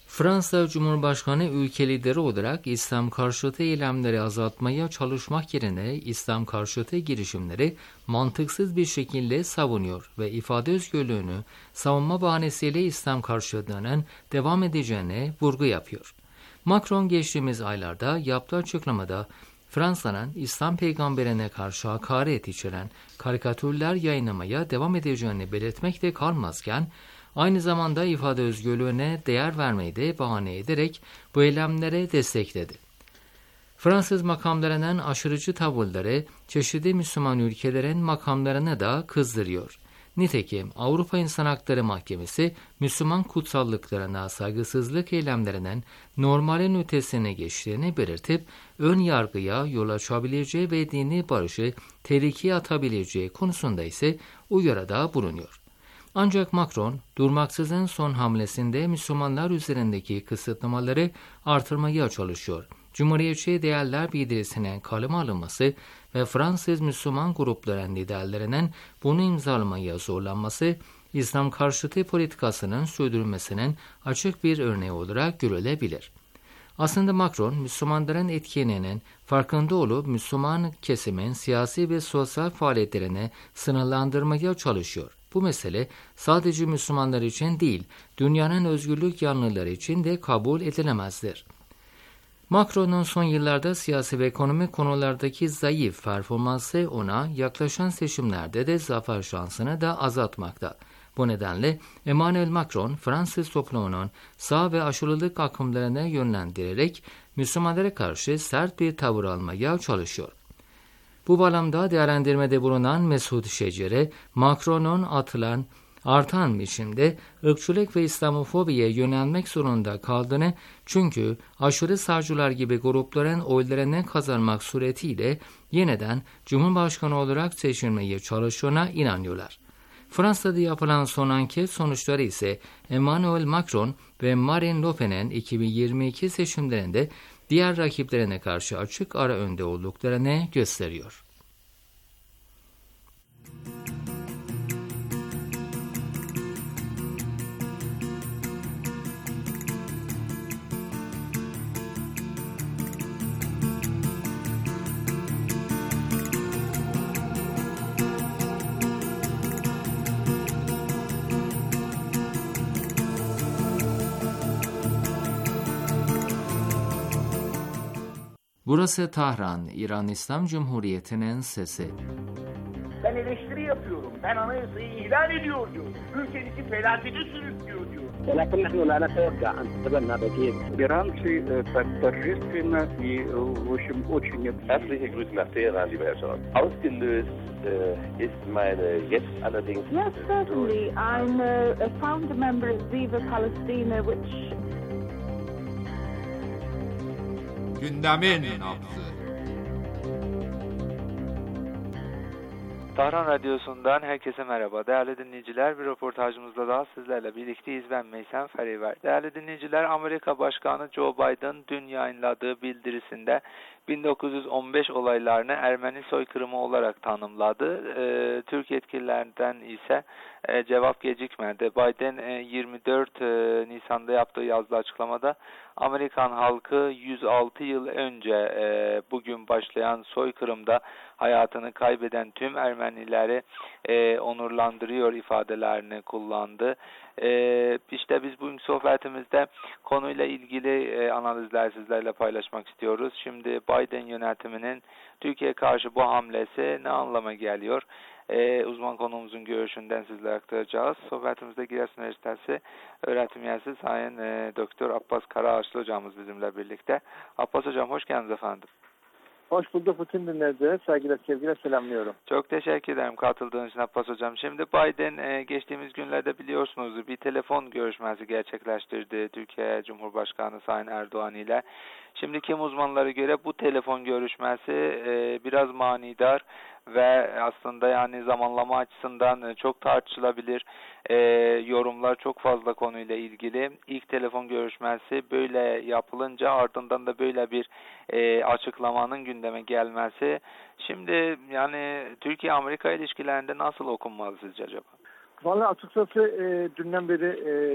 Fransa Cumhurbaşkanı ülke lideri olarak İslam karşıtı eylemleri azaltmaya çalışmak yerine İslam karşıtı girişimleri mantıksız bir şekilde savunuyor ve ifade özgürlüğünü savunma bahanesiyle İslam karşıtlığının devam edeceğine vurgu yapıyor. Macron geçtiğimiz aylarda yaptığı açıklamada Fransa'nın İslam peygamberine karşı hakaret içeren karikatürler yayınlamaya devam edeceğini belirtmekte kalmazken, aynı zamanda ifade özgürlüğüne değer vermeyi de bahane ederek bu eylemlere destekledi. Fransız makamlarının aşırıcı tavırları çeşitli Müslüman ülkelerin makamlarını da kızdırıyor. Nitekim Avrupa İnsan Hakları Mahkemesi Müslüman kutsallıklarına saygısızlık eylemlerinin normalin ötesine geçtiğini belirtip ön yargıya yol açabileceği ve dini barışı tehlikeye atabileceği konusunda ise uyarıda bulunuyor. Ancak Macron durmaksızın son hamlesinde Müslümanlar üzerindeki kısıtlamaları artırmaya çalışıyor. Cumhuriyetçi değerler bildirisinin kaleme alınması ve Fransız Müslüman grupların liderlerinin bunu imzalamaya zorlanması, İslam karşıtı politikasının sürdürülmesinin açık bir örneği olarak görülebilir. Aslında Macron, Müslümanların etkinliğinin farkında olup Müslüman kesimin siyasi ve sosyal faaliyetlerini sınırlandırmaya çalışıyor. Bu mesele sadece Müslümanlar için değil, dünyanın özgürlük yanlıları için de kabul edilemezdir. Macron'un son yıllarda siyasi ve ekonomik konulardaki zayıf performansı ona yaklaşan seçimlerde de zafer şansını da azaltmakta. Bu nedenle Emmanuel Macron, Fransız toplumunun sağ ve aşırılık akımlarına yönlendirerek Müslümanlara karşı sert bir tavır almaya çalışıyor. Bu bağlamda değerlendirmede bulunan Mesut Şecere, Macron'un artan biçimde ırkçılık ve İslamofobiye yönelmek zorunda kaldığını, çünkü aşırı sağcılar gibi grupların oylarını kazanmak suretiyle yeniden Cumhurbaşkanı olarak seçilmeye çalıştığına inanıyorlar. Fransa'da yapılan son anket sonuçları ise Emmanuel Macron ve Marine Le Pen'in 2022 seçimlerinde diğer rakiplerine karşı açık ara önde olduklarını gösteriyor. Burası Tahran, İran İslam Cumhuriyeti'nin sesi. Ben eleştiri yapıyorum. Ben anayasayı ihlal ediyor diyor. Ülkenizi felakete sürüklüyor diyor. ولكن نحن لا نتوقع أن تتبنى بديل. Иранцы так торжественно и, в общем, очень... Herzliche Grüße nach Teheran, lieber Herr Scharf. Ausgelöst ist meine jetzt allerdings... Yes, certainly. I'm a founder member of Viva Palestina, which... Gündemin nabzı. Tahran Radyosu'ndan herkese merhaba. Değerli dinleyiciler, bir röportajımızda daha sizlerle birlikteyiz. Ben Meysen Feriver. Değerli dinleyiciler, Amerika Başkanı Joe Biden dün yayınladığı bildirisinde 1915 olaylarını Ermeni soykırımı olarak tanımladı. Türk yetkililerden ise cevap gecikmedi. Biden 24 Nisan'da yaptığı yazılı açıklamada Amerikan halkı 106 yıl önce bugün başlayan soykırımda hayatını kaybeden tüm Ermenileri onurlandırıyor ifadelerini kullandı. İşte biz bugünkü sohbetimizde konuyla ilgili analizler sizlerle paylaşmak istiyoruz. Şimdi Biden yönetiminin Türkiye'ye karşı bu hamlesi ne anlama geliyor? Uzman konuğumuzun görüşünden sizlere aktaracağız. Sohbetimizde Giresun Üniversitesi öğretim üyesi Sayın Doktor Abbas Karaağaçlı hocamız bizimle birlikte. Abbas hocam hoş geldiniz efendim. Hoş bulduk bütün dinleyicileri. Saygıyla, sevgiyle selamlıyorum. Çok teşekkür ederim katıldığınız için Abbas hocam. Şimdi Biden geçtiğimiz günlerde biliyorsunuz bir telefon görüşmesi gerçekleştirdi Türkiye Cumhurbaşkanı Sayın Erdoğan ile. Şimdi kim uzmanlara göre bu telefon görüşmesi biraz manidar ve aslında yani zamanlama açısından çok tartışılabilir. Yorumlar çok fazla konuyla ilgili. İlk telefon görüşmesi böyle yapılınca ardından da böyle bir açıklamanın gündeme gelmesi. Şimdi yani Türkiye-Amerika ilişkilerinde nasıl okunmalı sizce acaba? Vallahi açıkçası dünden beri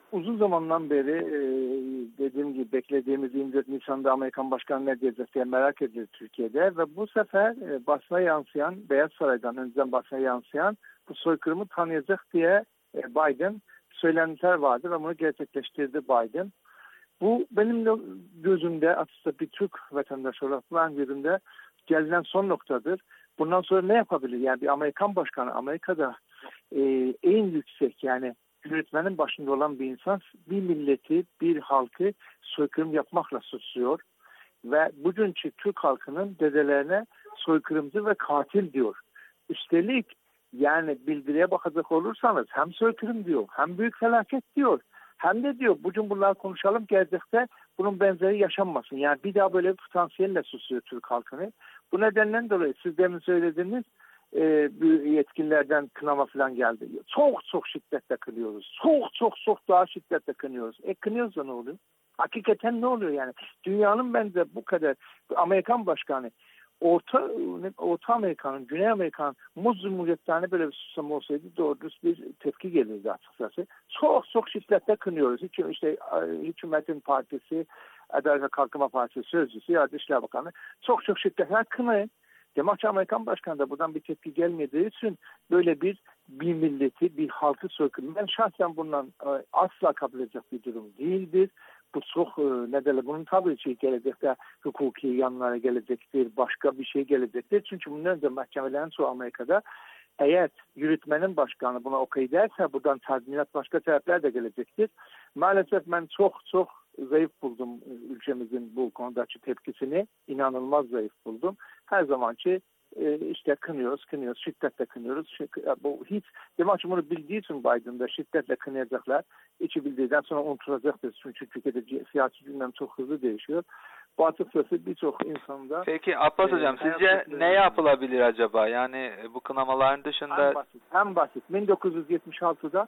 uzun zamandan beri dediğim gibi beklediğimiz 24 Nisan'da Amerikan Başkanı ne diyecek diye merak edilir Türkiye'de ve bu sefer basına yansıyan, Beyaz Saray'dan önceden basına yansıyan bu soykırımı tanıyacak diye Biden söylentiler vardı ve bunu gerçekleştirdi Biden. Bu benim de gözümde, aslında bir Türk vatandaşı olarak ben gözümde gelinen son noktadır. Bundan sonra ne yapabilir? Yani bir Amerikan başkanı, Amerika'da en yüksek, yani yönetmenin başında olan bir insan bir milleti, bir halkı soykırım yapmakla suçluyor. Ve bugünkü Türk halkının dedelerine soykırımcı ve katil diyor. Üstelik yani bildiriye bakacak olursanız hem soykırım diyor, hem büyük felaket diyor, hem de diyor bugün bunları konuşalım, gelecekte bunun benzeri yaşanmasın. Yani bir daha böyle bir potansiyelle susuyor Türk halkını. Bu nedenden dolayı siz demin söylediğiniz yetkililerden kınama falan geldi. Çok şiddetle kınıyoruz. Çok daha şiddetle kınıyoruz. Kınıyoruz da ne oluyor? Hakikaten ne oluyor yani? Dünyanın bence bu kadar Amerikan başkanı Orta Amerika'nın, Güney Amerika'nın muz cumhuriyetlerine böyle bir susam olsaydı doğru düz bir tepki gelirdi açıkçası. Çok şiddetle kınıyoruz. İşte hükümetin partisi, Adalet ve Kalkınma Partisi sözcüsü ya Dışişleri Bakanı çok şiddetle kınayın. Demek ki Amerikan Başkanı da buradan bir tepki gelmediği için böyle bir milleti, bir halkı soykırım. Ben şahsen bundan asla kabul edecek bir durum değildir. Bu çok bunun tabii ki gelecekte hukuki yanlara gelecektir, başka bir şey gelecektir. Çünkü bundan önce mahkemelerin çoğu Amerika'da eğer yürütmenin başkanı buna okey derse buradan tazminat başka sebepler de gelecektir. Maalesef ben çok zayıf buldum ülkemizin bu konudaki tepkisini. İnanılmaz zayıf buldum. Her zamanki işte kınıyoruz, şiddetle kınıyoruz. Bu hiç, demek ki bunu bildiği için Biden'da şiddetle kınayacaklar. İçi bildiğinden sonra unutulacaktır. Çünkü Türkiye'de siyasi gündem çok hızlı değişiyor. Bu açıkçası birçok insanda... Peki Abbas Hocam sizce ne yapılabilir acaba? Yani bu kınamaların dışında... Hem basit. 1976'da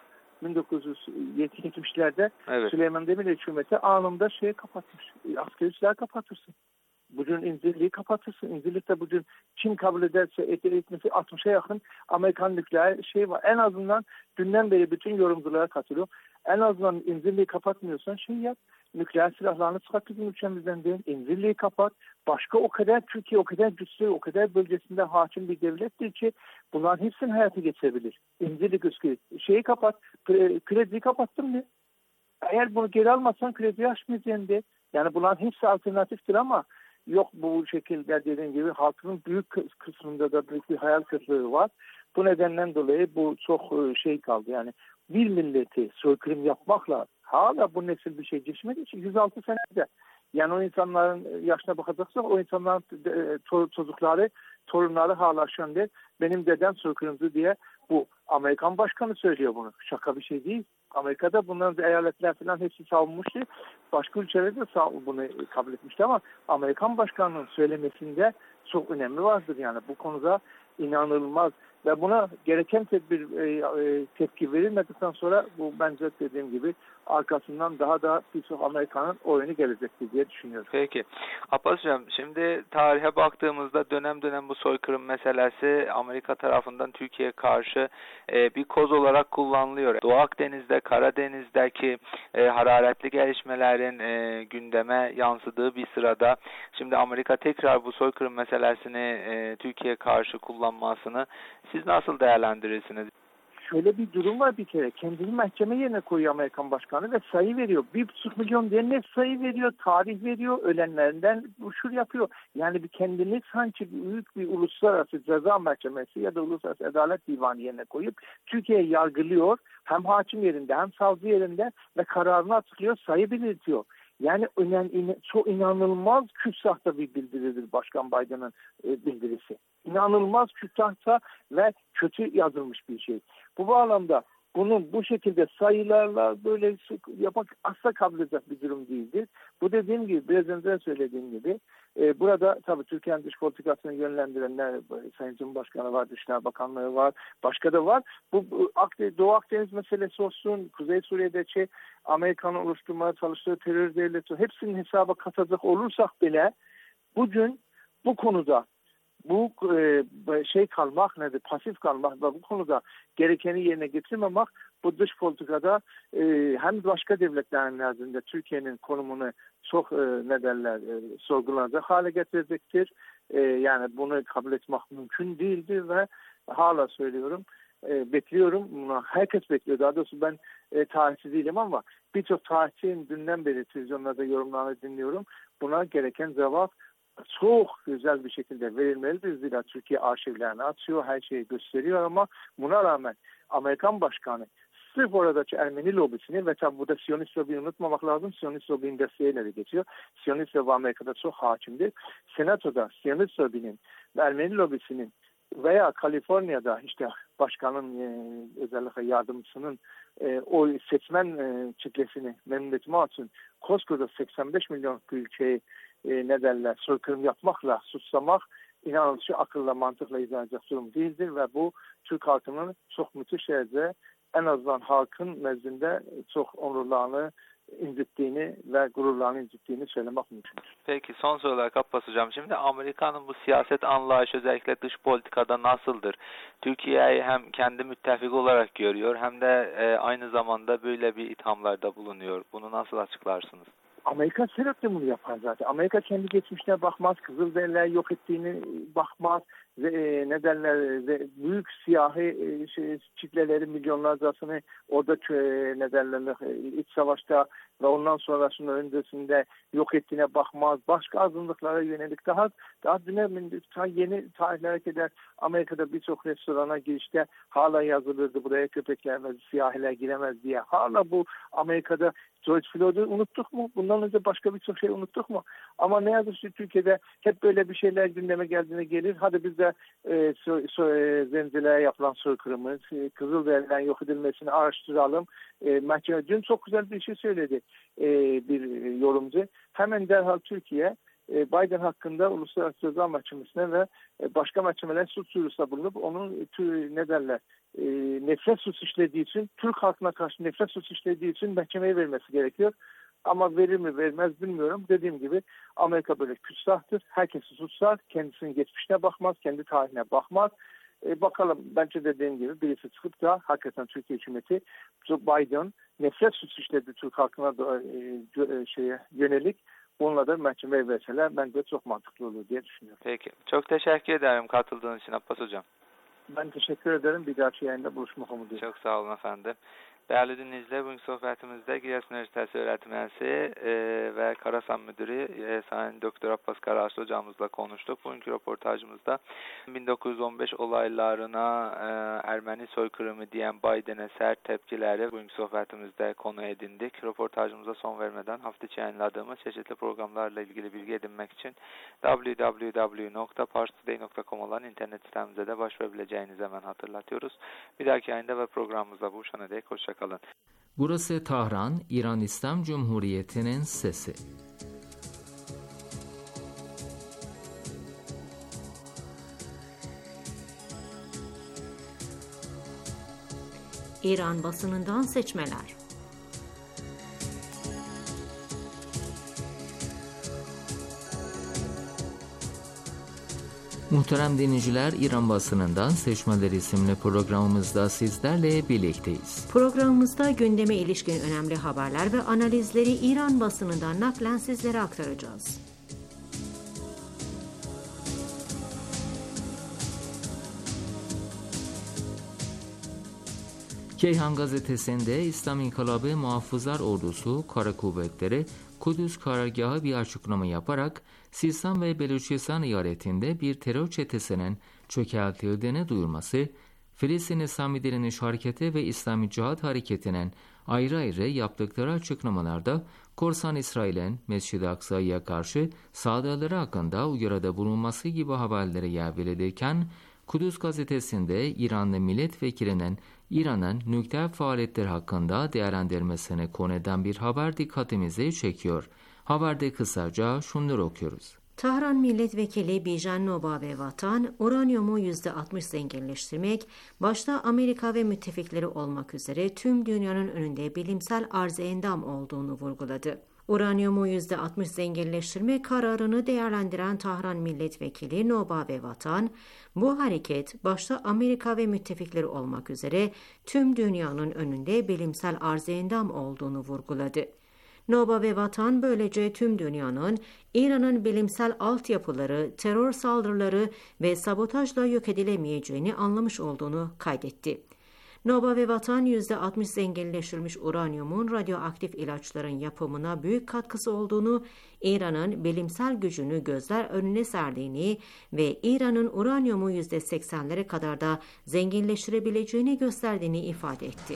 1970'lerde evet. Süleyman Demirel hükümeti anında kapatmış. Askeri silah kapatırsın. Bugün İncirliği kapatırsın. İncirlik'te bugün kim kabul ederse etmesi 60'a yakın Amerikan nükleer var. En azından dünden beri bütün yorumculara katılıyorum. En azından İncirliği kapatmıyorsan yap. Nükleer silahlarını çıkartın ülkemizden değil. İncirliği kapat. Başka Türkiye o kadar güçlü, o kadar bölgesinde hakim bir devlettir ki bunların hepsini hayata geçirebilir. İncirlik üskü kapat. Krediyi kapattın mı? Eğer bunu geri almazsan krediyi açmayacaksın de. Yani bunların hepsi alternatiftir ama yok bu şekilde dediğim gibi halkın büyük kısmında da büyük bir hayal kırıklığı var. Bu nedenden dolayı bu çok kaldı. Yani bir milleti soykırım yapmakla hala bu nesil bir şey geçmedi için 106 senede. Yani o insanların yaşına bakacaksak o insanların çocukları, torunları hala şu anda benim dedem soykırımcı diye bu Amerikan başkanı söylüyor bunu. Şaka bir şey değil. Amerika'da bunların eyaletler falan hepsi savunmuştu. Başka ülkelerde de bunu kabul etmişti ama Amerikan başkanının söylemesinde çok önemli vardır. Yani bu konuda inanılmaz ve buna gereken tepki verilmedikten sonra bu bence dediğim gibi arkasından daha da birçok Amerika'nın oyunu gelecektir diye düşünüyorum. Peki. Abbas Hocam şimdi tarihe baktığımızda dönem bu soykırım meselesi Amerika tarafından Türkiye'ye karşı bir koz olarak kullanılıyor. Doğu Akdeniz'de, Karadeniz'deki hararetli gelişmelerin gündeme yansıdığı bir sırada şimdi Amerika tekrar bu soykırım meselesini Türkiye'ye karşı kullanmasını siz nasıl değerlendirirsiniz? Şöyle bir durum var bir kere. Kendini mahkeme yerine koyuyor Amerikan Başkanı ve sayı veriyor. 1,5 milyon diye net sayı veriyor, tarih veriyor, ölenlerinden uçur yapıyor. Yani bir kendini sanki büyük bir uluslararası ceza mahkemesi ya da uluslararası adalet divanı yerine koyup Türkiye'yi yargılıyor. Hem hakim yerinde hem savcı yerinde ve kararını açıklıyor, sayı belirtiyor. Yani çok inanılmaz küstahta bir bildiridir Başkan Biden'ın bildirisi. İnanılmaz küstahta ve kötü yazılmış bir şey. Bu bağlamda bunun bu şekilde sayılarla böyle yapmak asla kabul edilecek bir durum değildir. Bu dediğim gibi biraz önce söylediğim gibi burada tabii Türkiye'nin dış politikasını yönlendirenler Sayın Cumhurbaşkanı var, Dışişleri Bakanlığı var, başka da var. Bu Doğu Akdeniz meselesi olsun, Kuzey Suriye'deki Amerika'nın oluşturmaya çalıştığı terör devleti hepsinin hesaba katacak olursak bile bugün bu konuda Bu kalmak nedir? Pasif kalmak ve bu konuda gerekeni yerine getirmemek bu dış politikada hem başka devletlerin nezdinde Türkiye'nin konumunu çok sorgulanacak hale getirecektir. Yani bunu kabul etmek mümkün değildir ve hala söylüyorum, bekliyorum. Buna herkes bekliyor. Daha doğrusu ben tarihçi değilim ama birçok tarihçinin dünden beri televizyonlarda yorumlarını dinliyorum. Buna gereken cevap çok güzel bir şekilde verilmelidir. Zira Türkiye arşivlerini açıyor, her şeyi gösteriyor ama buna rağmen Amerikan Başkanı sırf oradaki Ermeni lobisini ve tabi burada Siyonist lobiyi unutmamak lazım. Siyonist lobinin desteğiyle geçiyor. Siyonist lobi Amerika'da çok hakimdir. Senatoda Siyonist lobinin ve Ermeni lobisinin veya Kaliforniya'da işte başkanın özellikle yardımcısının o seçmen kitlesini memnun etmek için koskoca 85 milyon ülkeyi soykırım yapmakla suçlamak inanın şu akılla mantıkla izah edecek durum değildir ve bu Türk halkının çok müthiş derecede en azından halkın nezdinde çok onurlarını incittiğini ve gururlarını incittiğini söylemek mümkündür. Peki son soru olarak Abbas Hocam, şimdi Amerika'nın bu siyaset anlayışı özellikle dış politikada nasıldır? Türkiye'yi hem kendi müttefik olarak görüyor hem de aynı zamanda böyle bir ithamlarda bulunuyor. Bunu nasıl açıklarsınız? Amerika sürekli bunu yapar zaten. Amerika kendi geçmişine bakmaz, Kızılderilileri yok ettiğini bakmaz, büyük siyahi kitleleri milyonlarcasını orada iç savaşta ve ondan sonrasında öncesinde yok ettiğine bakmaz. Başka azınlıklara yönelik daha yeni tarihlere kadar Amerika'da birçok restorana girişte hala yazılırdı buraya köpekler ve siyahiler giremez diye. Hala bu Amerika'da George Floyd'u unuttuk mu? Bundan önce başka birçok şey unuttuk mu? Ama ne yazık ki Türkiye'de hep böyle bir şeyler gündeme geldiğine gelir. Hadi biz de zencilere yapılan soykırımı, Kızılderililerin yok edilmesini araştıralım. Dün çok güzel bir şey söyledi bir yorumcu. Hemen derhal Türkiye Biden hakkında Uluslararası Ceza Mahkemesi'ne ve başka mahkemeler suç duyurusunda bulunup onun nefret suç işlediği için, Türk halkına karşı nefret suç işlediği için mahkemeye verilmesi gerekiyor. Ama verir mi vermez bilmiyorum. Dediğim gibi Amerika böyle küstahtır. Herkesi suçlar. Kendisinin geçmişine bakmaz. Kendi tarihine bakmaz. Bakalım, bence dediğim gibi birisi çıkıp da hakikaten Türkiye hükümeti Biden nefret suç işledi Türk halkına da, yönelik. Bununla da mahkemeye verseler bence çok mantıklı olur diye düşünüyorum. Peki. Çok teşekkür ederim katıldığınız için Abbas Hocam. Ben teşekkür ederim. Bir dahaki yayında buluşmak umuduyla. Çok sağ olun efendim. Değerli dinleyiciler, bugün sohbetimizde Giresun Üniversitesi öğretim üyesi ve Karasan Müdürü Sayın Dr. Abbas Karaağaçlı hocamızla konuştuk. Bugünkü röportajımızda 1915 olaylarına Ermeni soykırımı diyen Biden'e sert tepkileri bugünkü sohbetimizde konu edindik. Röportajımıza son vermeden hafta içi yayınladığımız çeşitli programlarla ilgili bilgi edinmek için www.parstoday.com olan internet sitemize de başvurabileceğinizi hemen hatırlatıyoruz. Bir dahaki yayında ve programımızda buluşana dek hoşça kalın. Burası Tahran, İran İslam Cumhuriyeti'nin sesi. İran basınından seçmeler. Muhterem dinleyiciler, İran basınından Seçmeler isimli programımızda sizlerle birlikteyiz. Programımızda gündeme ilişkin önemli haberler ve analizleri İran basınından naklen sizlere aktaracağız. Keyhan gazetesinde İslam İnkılabı Muhafızlar Ordusu Kara Kuvvetleri Kudüs karargahı bir açıklama yaparak Sistan ve Beluçistan eyaletinde bir terör çetesinin çökertildığını duyurması, Filistin İslami Direniş Hareketi ve İslami Cihat Hareketi'nin ayrı ayrı yaptıkları açıklamalarda Korsan İsrail'in Mescid-i Aksa'ya karşı saldırıları hakkında uyarıda bulunması gibi haberlere yer verilirken, Kudüs gazetesinde İranlı milletvekilinin İran'ın nükleer faaliyetleri hakkında değerlendirmesine konu eden bir haber dikkatimizi çekiyor. Haberde kısaca şunları okuyoruz. Tahran Milletvekili Bijan Noba ve Vatan, uranyumu %60 zenginleştirmek, başta Amerika ve müttefikleri olmak üzere tüm dünyanın önünde bilimsel arz-ı endam olduğunu vurguladı. Uranyumu %60 zenginleştirme kararını değerlendiren Tahran Milletvekili Noba ve Vatan, bu hareket başta Amerika ve müttefikleri olmak üzere tüm dünyanın önünde bilimsel arz-i-endam olduğunu vurguladı. Noba ve Vatan böylece tüm dünyanın İran'ın bilimsel altyapıları, terör saldırıları ve sabotajla yok edilemeyeceğini anlamış olduğunu kaydetti. Noba ve Vatan %60 zenginleştirilmiş uranyumun radyoaktif ilaçların yapımına büyük katkısı olduğunu, İran'ın bilimsel gücünü gözler önüne serdiğini ve İran'ın uranyumu %80'lere kadar da zenginleştirebileceğini gösterdiğini ifade etti.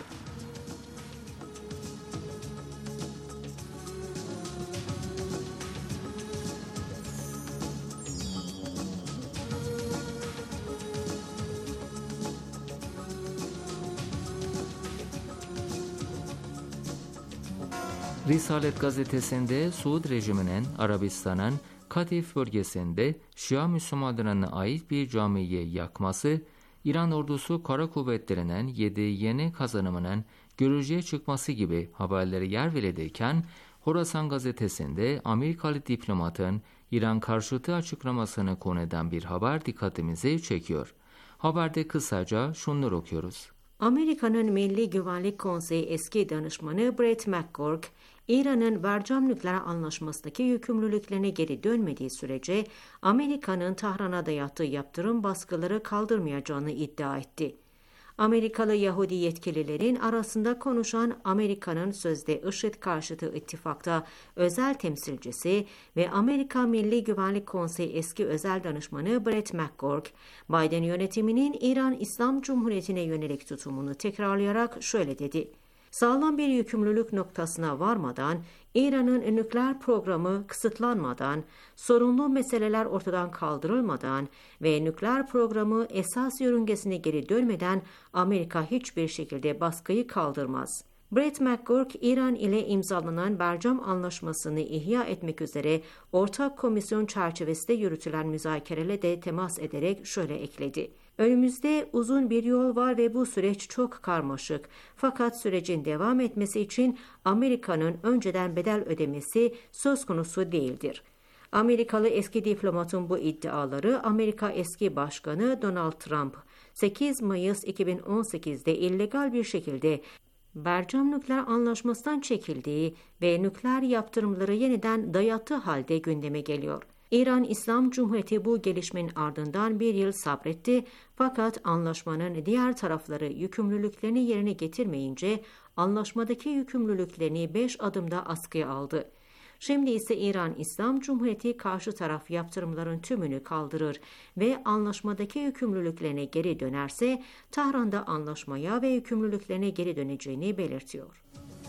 Risalet gazetesinde Suud rejiminin Arabistan'ın Katif bölgesinde Şia Müslümanlarına ait bir camiyi yakması, İran ordusu kara kuvvetlerinin 7 yeni kazanımının görücüye çıkması gibi haberleri yer verilirken, Horasan gazetesinde Amerikalı diplomatın İran karşıtı açıklamasını konu eden bir haber dikkatimizi çekiyor. Haberde kısaca şunları okuyoruz. Amerika'nın Milli Güvenlik Konseyi eski danışmanı Brett McGurk, İran'ın Barcam Nükleer Anlaşması'ndaki yükümlülüklerine geri dönmediği sürece Amerika'nın Tahran'a dayattığı yaptırım baskıları kaldırmayacağını iddia etti. Amerikalı Yahudi yetkililerin arasında konuşan Amerika'nın sözde IŞİD karşıtı ittifakta özel temsilcisi ve Amerika Milli Güvenlik Konseyi eski özel danışmanı Brett McGurk, Biden yönetiminin İran İslam Cumhuriyeti'ne yönelik tutumunu tekrarlayarak şöyle dedi: Sağlam bir yükümlülük noktasına varmadan, İran'ın nükleer programı kısıtlanmadan, sorunlu meseleler ortadan kaldırılmadan ve nükleer programı esas yörüngesine geri dönmeden Amerika hiçbir şekilde baskıyı kaldırmaz. Brett McGurk, İran ile imzalanan Barcam Anlaşması'nı ihya etmek üzere ortak komisyon çerçevesinde yürütülen müzakerele de temas ederek şöyle ekledi: Önümüzde uzun bir yol var ve bu süreç çok karmaşık. Fakat sürecin devam etmesi için Amerika'nın önceden bedel ödemesi söz konusu değildir. Amerikalı eski diplomatın bu iddiaları Amerika eski başkanı Donald Trump 8 Mayıs 2018'de illegal bir şekilde Barcam Nükleer Anlaşması'ndan çekildiği ve nükleer yaptırımları yeniden dayattığı halde gündeme geliyor. İran İslam Cumhuriyeti bu gelişmenin ardından bir yıl sabretti, fakat anlaşmanın diğer tarafları yükümlülüklerini yerine getirmeyince anlaşmadaki yükümlülüklerini 5 adımda askıya aldı. Şimdi ise İran İslam Cumhuriyeti karşı taraf yaptırımların tümünü kaldırır ve anlaşmadaki yükümlülüklerine geri dönerse Tahran'da anlaşmaya ve yükümlülüklerine geri döneceğini belirtiyor.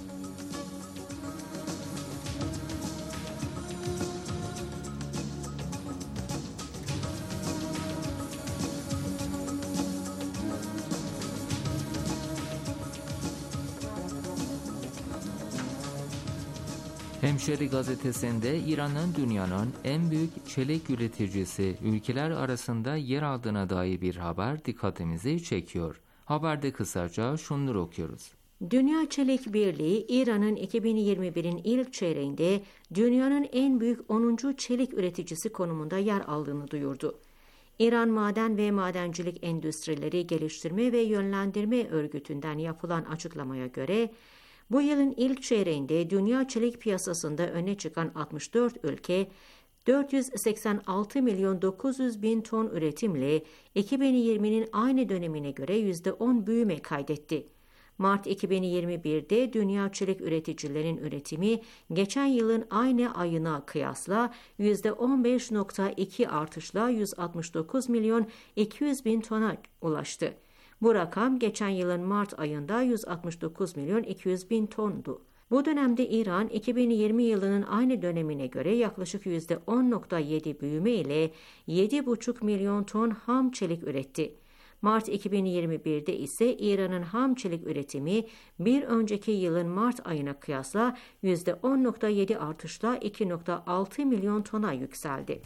Hemşeri gazetesinde İran'ın dünyanın en büyük çelik üreticisi ülkeler arasında yer aldığına dair bir haber dikkatimizi çekiyor. Haberde kısaca şunları okuyoruz. Dünya Çelik Birliği, İran'ın 2021'in ilk çeyreğinde dünyanın en büyük 10. çelik üreticisi konumunda yer aldığını duyurdu. İran Maden ve Madencilik Endüstrileri Geliştirme ve Yönlendirme Örgütü'nden yapılan açıklamaya göre, bu yılın ilk çeyreğinde dünya çelik piyasasında öne çıkan 64 ülke, 486 milyon 900 bin ton üretimle 2020'nin aynı dönemine göre %10 büyüme kaydetti. Mart 2021'de dünya çelik üreticilerinin üretimi geçen yılın aynı ayına kıyasla %15.2 artışla 169 milyon 200 bin tona ulaştı. Bu rakam geçen yılın Mart ayında 169 milyon 200 bin tondu. Bu dönemde İran 2020 yılının aynı dönemine göre yaklaşık %10.7 büyüme ile 7,5 milyon ton ham çelik üretti. Mart 2021'de ise İran'ın ham çelik üretimi bir önceki yılın Mart ayına kıyasla %10.7 artışla 2,6 milyon tona yükseldi.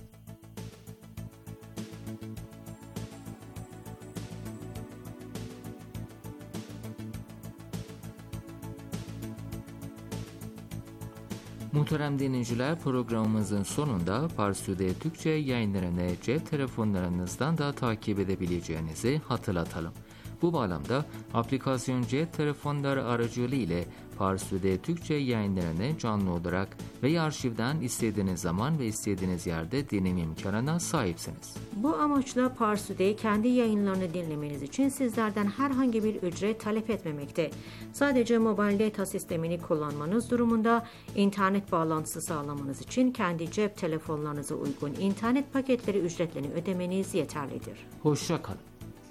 Muhterem dinleyiciler, programımızın sonunda Parsude Türkçe yayınlarını cep telefonlarınızdan da takip edebileceğinizi hatırlatalım. Bu bağlamda aplikasyon cep telefonları aracılığıyla Parsude Türkçe yayınlarını canlı olarak veya arşivden istediğiniz zaman ve istediğiniz yerde dinleme imkanına sahipsiniz. Bu amaçla Parsude kendi yayınlarını dinlemeniz için sizlerden herhangi bir ücret talep etmemekte. Sadece mobil data sistemini kullanmanız durumunda internet bağlantısı sağlamanız için kendi cep telefonlarınıza uygun internet paketleri ücretlerini ödemeniz yeterlidir. Hoşça kalın.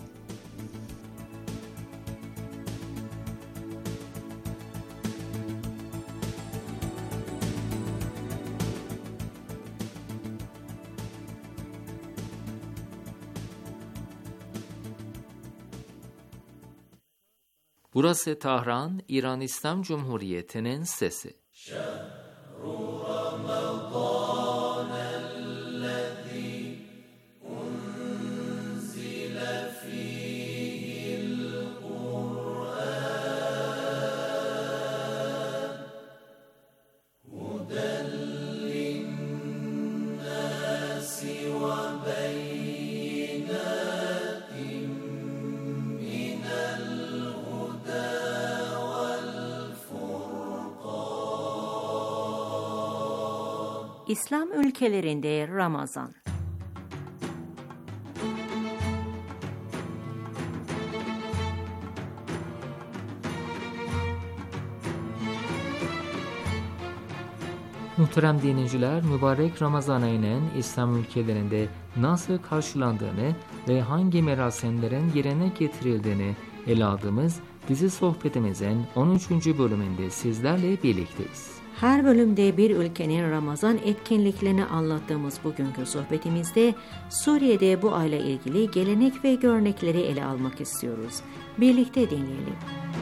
Burası Tahran, İran İslam Cumhuriyeti'nin sesi. İslam ülkelerinde Ramazan. Muhterem dinleyiciler, mübarek Ramazan ayının İslam ülkelerinde nasıl karşılandığını ve hangi merasimlerin yerine getirildiğini ele aldığımız dizi sohbetimizin 13. bölümünde sizlerle birlikteyiz. Her bölümde bir ülkenin Ramazan etkinliklerini anlattığımız bugünkü sohbetimizde Suriye'de bu ayla ilgili gelenek ve görenekleri ele almak istiyoruz. Birlikte dinleyelim.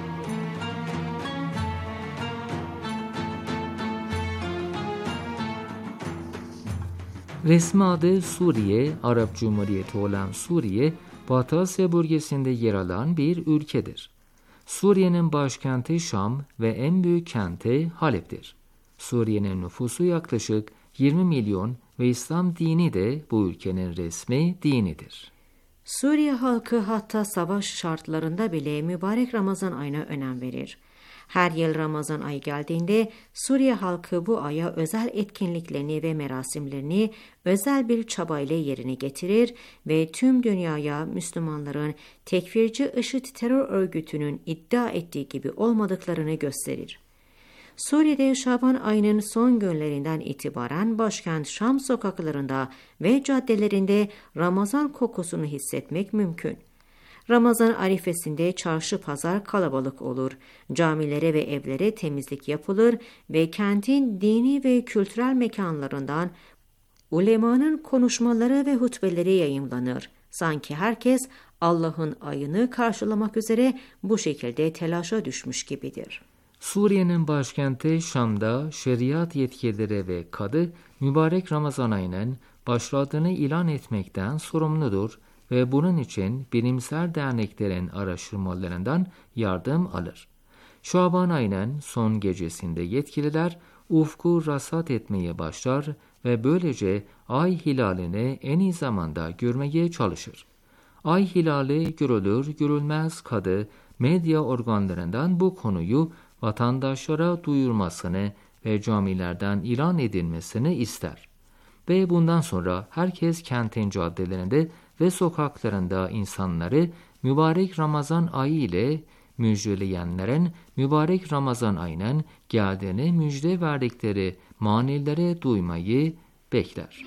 Resmi adı Suriye, Arap Cumhuriyeti olan Suriye, Batı Asya bölgesinde yer alan bir ülkedir. Suriye'nin başkenti Şam ve en büyük kenti Halep'tir. Suriye'nin nüfusu yaklaşık 20 milyon ve İslam dini de bu ülkenin resmi dinidir. Suriye halkı hatta savaş şartlarında bile mübarek Ramazan ayına önem verir. Her yıl Ramazan ayı geldiğinde Suriye halkı bu aya özel etkinliklerini ve merasimlerini özel bir çabayla yerine getirir ve tüm dünyaya Müslümanların tekfirci IŞİD terör örgütünün iddia ettiği gibi olmadıklarını gösterir. Suriye'de Şaban ayının son günlerinden itibaren başkent Şam sokaklarında ve caddelerinde Ramazan kokusunu hissetmek mümkün. Ramazan arifesinde çarşı pazar kalabalık olur, camilere ve evlere temizlik yapılır ve kentin dini ve kültürel mekanlarından ulemanın konuşmaları ve hutbeleri yayımlanır. Sanki herkes Allah'ın ayını karşılamak üzere bu şekilde telaşa düşmüş gibidir. Suriye'nin başkenti Şam'da şeriat yetkilileri ve kadı mübarek Ramazan ayının başladığını ilan etmekten sorumludur ve bunun için bilimsel derneklerin araştırmalarından yardım alır. Şaban ayının son gecesinde yetkililer ufku rasat etmeye başlar ve böylece ay hilalini en iyi zamanda görmeye çalışır. Ay hilali görülür görülmez kadı medya organlarından bu konuyu vatandaşlara duyurmasını ve camilerden ilan edilmesini ister. Ve bundan sonra herkes kentin caddelerinde ve sokaklarında insanları mübarek Ramazan ayı ile müjdeleyenlerin mübarek Ramazan ayının geldiğini müjde verdikleri manileri duymayı bekler.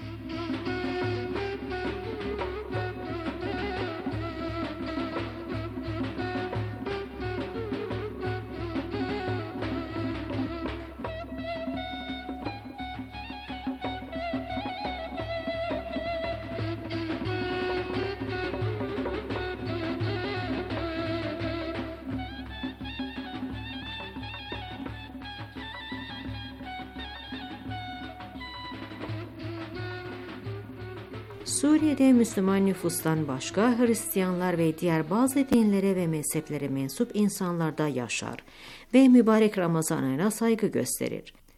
Suriye'de Müslüman nüfustan başka Hristiyanlar ve diğer bazı dinlere ve mezheplere mensup insanlar da yaşar ve mübarek Ramazan ayına saygı gösterir.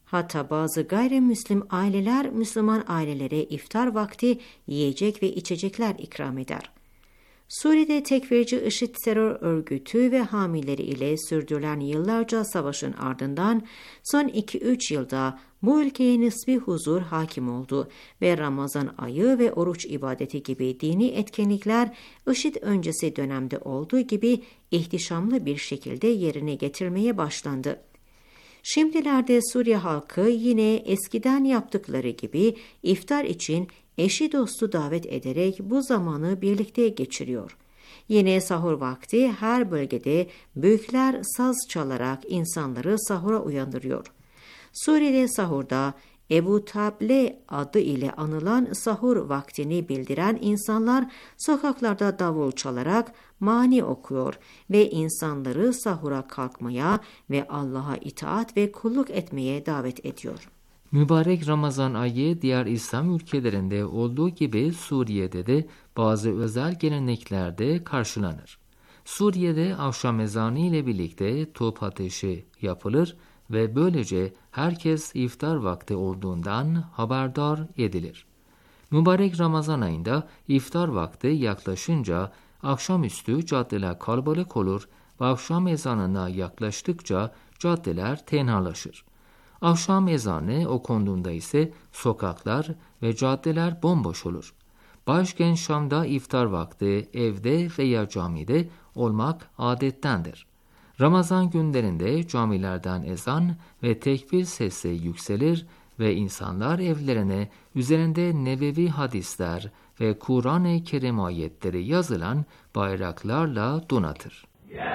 Hatta bazı gayrimüslim aileler Müslüman ailelere iftar vakti yiyecek ve içecekler ikram eder. Suriye'de tekfirci IŞİD terör örgütü ve hamileri ile sürdürülen yıllarca savaşın ardından son 2-3 yılda bu ülkeye nisbi huzur hakim oldu ve Ramazan ayı ve oruç ibadeti gibi dini etkinlikler IŞİD öncesi dönemde olduğu gibi ihtişamlı bir şekilde yerine getirmeye başlandı. Şimdilerde Suriye halkı yine eskiden yaptıkları gibi iftar için eşi dostu davet ederek bu zamanı birlikte geçiriyor. Yine sahur vakti her bölgede büyükler saz çalarak insanları sahura uyandırıyor. Suriye'de sahurda Ebu Table adı ile anılan sahur vaktini bildiren insanlar sokaklarda davul çalarak mani okuyor ve insanları sahura kalkmaya ve Allah'a itaat ve kulluk etmeye davet ediyor. Mübarek Ramazan ayı diğer İslam ülkelerinde olduğu gibi Suriye'de de bazı özel geleneklerde karşılanır. Suriye'de akşam ezanı ile birlikte top ateşi yapılır ve böylece herkes iftar vakti olduğundan haberdar edilir. Mübarek Ramazan ayında iftar vakti yaklaşınca akşamüstü caddeler kalabalık olur ve akşam ezanına yaklaştıkça caddeler tenhalaşır. Akşam ezanı okunduğunda ise sokaklar ve caddeler bomboş olur. Başkent Şam'da iftar vakti evde veya camide olmak adettendir. Ramazan günlerinde camilerden ezan ve tekbir sesi yükselir ve insanlar evlerine üzerinde nebevi hadisler ve Kur'an-ı Kerim ayetleri yazılan bayraklarla donatır.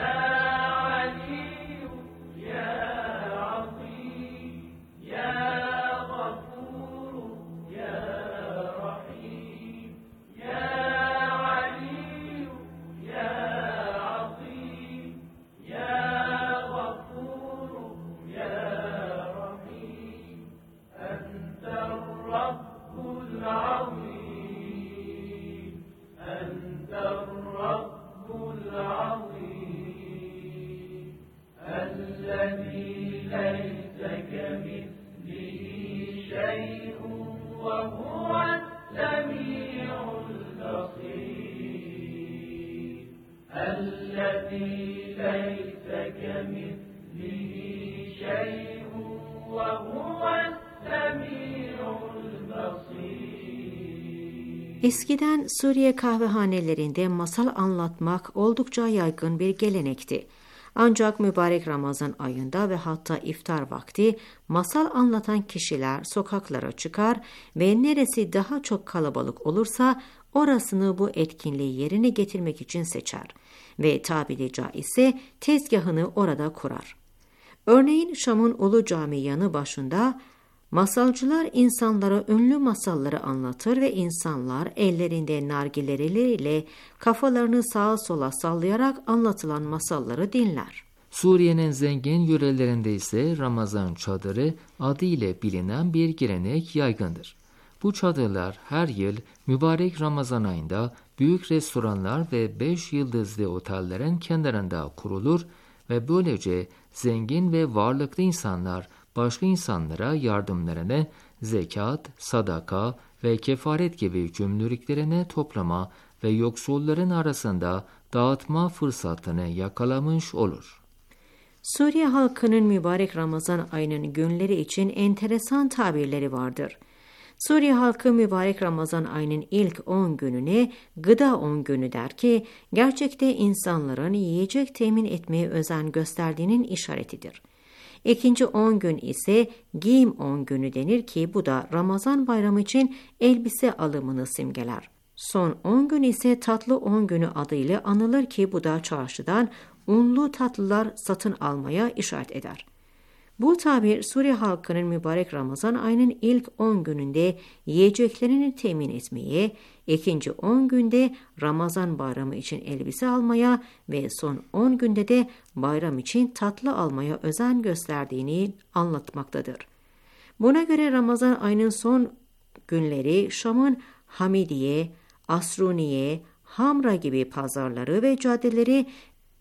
Eskiden Suriye kahvehanelerinde masal anlatmak oldukça yaygın bir gelenekti. Ancak mübarek Ramazan ayında ve hatta iftar vakti masal anlatan kişiler sokaklara çıkar ve neresi daha çok kalabalık olursa orasını bu etkinliği yerine getirmek için seçer ve tabiri caizse tezgahını orada kurar. Örneğin Şam'ın Ulu Cami yanı başında masalcılar insanlara ünlü masalları anlatır ve insanlar ellerinde nargileleriyle kafalarını sağa sola sallayarak anlatılan masalları dinler. Suriye'nin zengin yörelerinde ise Ramazan çadırı adıyla bilinen bir gelenek yaygındır. Bu çadırlar her yıl mübarek Ramazan ayında büyük restoranlar ve 5 yıldızlı otellerin kenarında kurulur ve böylece zengin ve varlıklı insanlar başka insanlara yardımlarını zekat, sadaka ve kefaret gibi cümlülüklerini toplama ve yoksulların arasında dağıtma fırsatını yakalamış olur. Suriye halkının mübarek Ramazan ayının günleri için enteresan tabirleri vardır. Suriye halkı mübarek Ramazan ayının ilk 10 gününe gıda 10 günü der ki, gerçekte insanların yiyecek temin etmeye özen gösterdiğinin işaretidir. İkinci 10 gün ise giyim 10 günü denir ki bu da Ramazan bayramı için elbise alımını simgeler. Son 10 gün ise tatlı 10 günü adıyla anılır ki bu da çarşıdan unlu tatlılar satın almaya işaret eder. Bu tabir Suriye halkının mübarek Ramazan ayının ilk 10 gününde yiyeceklerini temin etmeye, ikinci 10 günde Ramazan bayramı için elbise almaya ve son 10 günde de bayram için tatlı almaya özen gösterdiğini anlatmaktadır. Buna göre Ramazan ayının son günleri Şam'ın Hamidiye, Asruniye, Hamra gibi pazarları ve caddeleri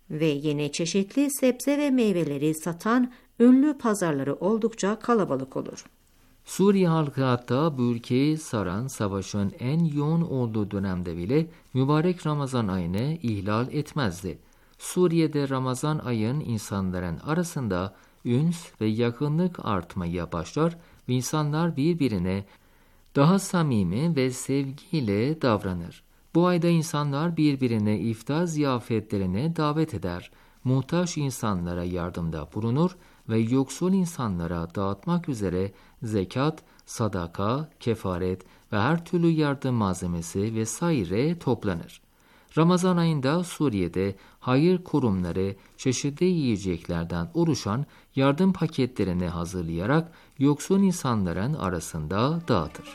ve yine çeşitli sebze ve meyveleri satan ünlü pazarları oldukça kalabalık olur. Suriye halkı hatta bu ülkeyi saran savaşın en yoğun olduğu dönemde bile mübarek Ramazan ayını ihlal etmezdi. Suriye'de Ramazan ayın insanların arasında üns ve yakınlık artmaya başlar ve insanlar birbirine daha samimi ve sevgiyle davranır. Bu ayda insanlar birbirine iftar ziyafetlerine davet eder, muhtaç insanlara yardımda bulunur ve yoksul insanlara dağıtmak üzere zekat, sadaka, kefaret ve her türlü yardım malzemesi vesaire toplanır. Ramazan ayında Suriye'de hayır kurumları çeşitli yiyeceklerden oluşan yardım paketlerini hazırlayarak yoksul insanların arasında dağıtır.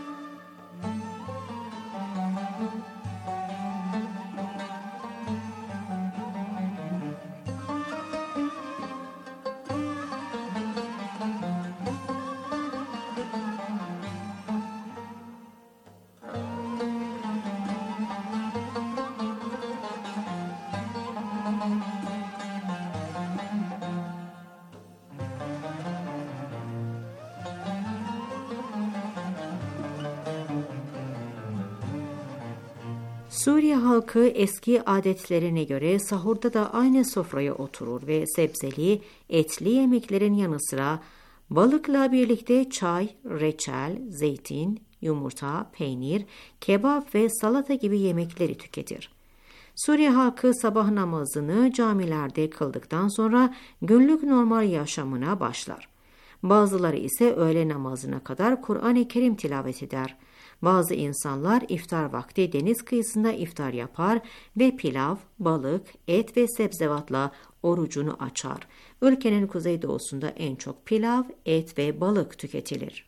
Suriye halkı eski adetlerine göre sahurda da aynı sofraya oturur ve sebzeli, etli yemeklerin yanı sıra balıkla birlikte çay, reçel, zeytin, yumurta, peynir, kebap ve salata gibi yemekleri tüketir. Suriye halkı sabah namazını camilerde kıldıktan sonra günlük normal yaşamına başlar. Bazıları ise öğle namazına kadar Kur'an-ı Kerim tilavet eder. Bazı insanlar iftar vakti deniz kıyısında iftar yapar ve pilav, balık, et ve sebzevatla orucunu açar. Ülkenin kuzeydoğusunda en çok pilav, et ve balık tüketilir.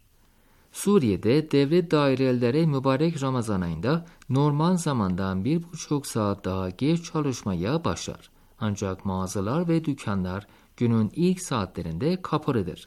Suriye'de devlet daireleri mübarek Ramazan ayında normal zamandan 1,5 saat daha geç çalışmaya başlar. Ancak mağazalar ve dükkanlar günün ilk saatlerinde kapalıdır.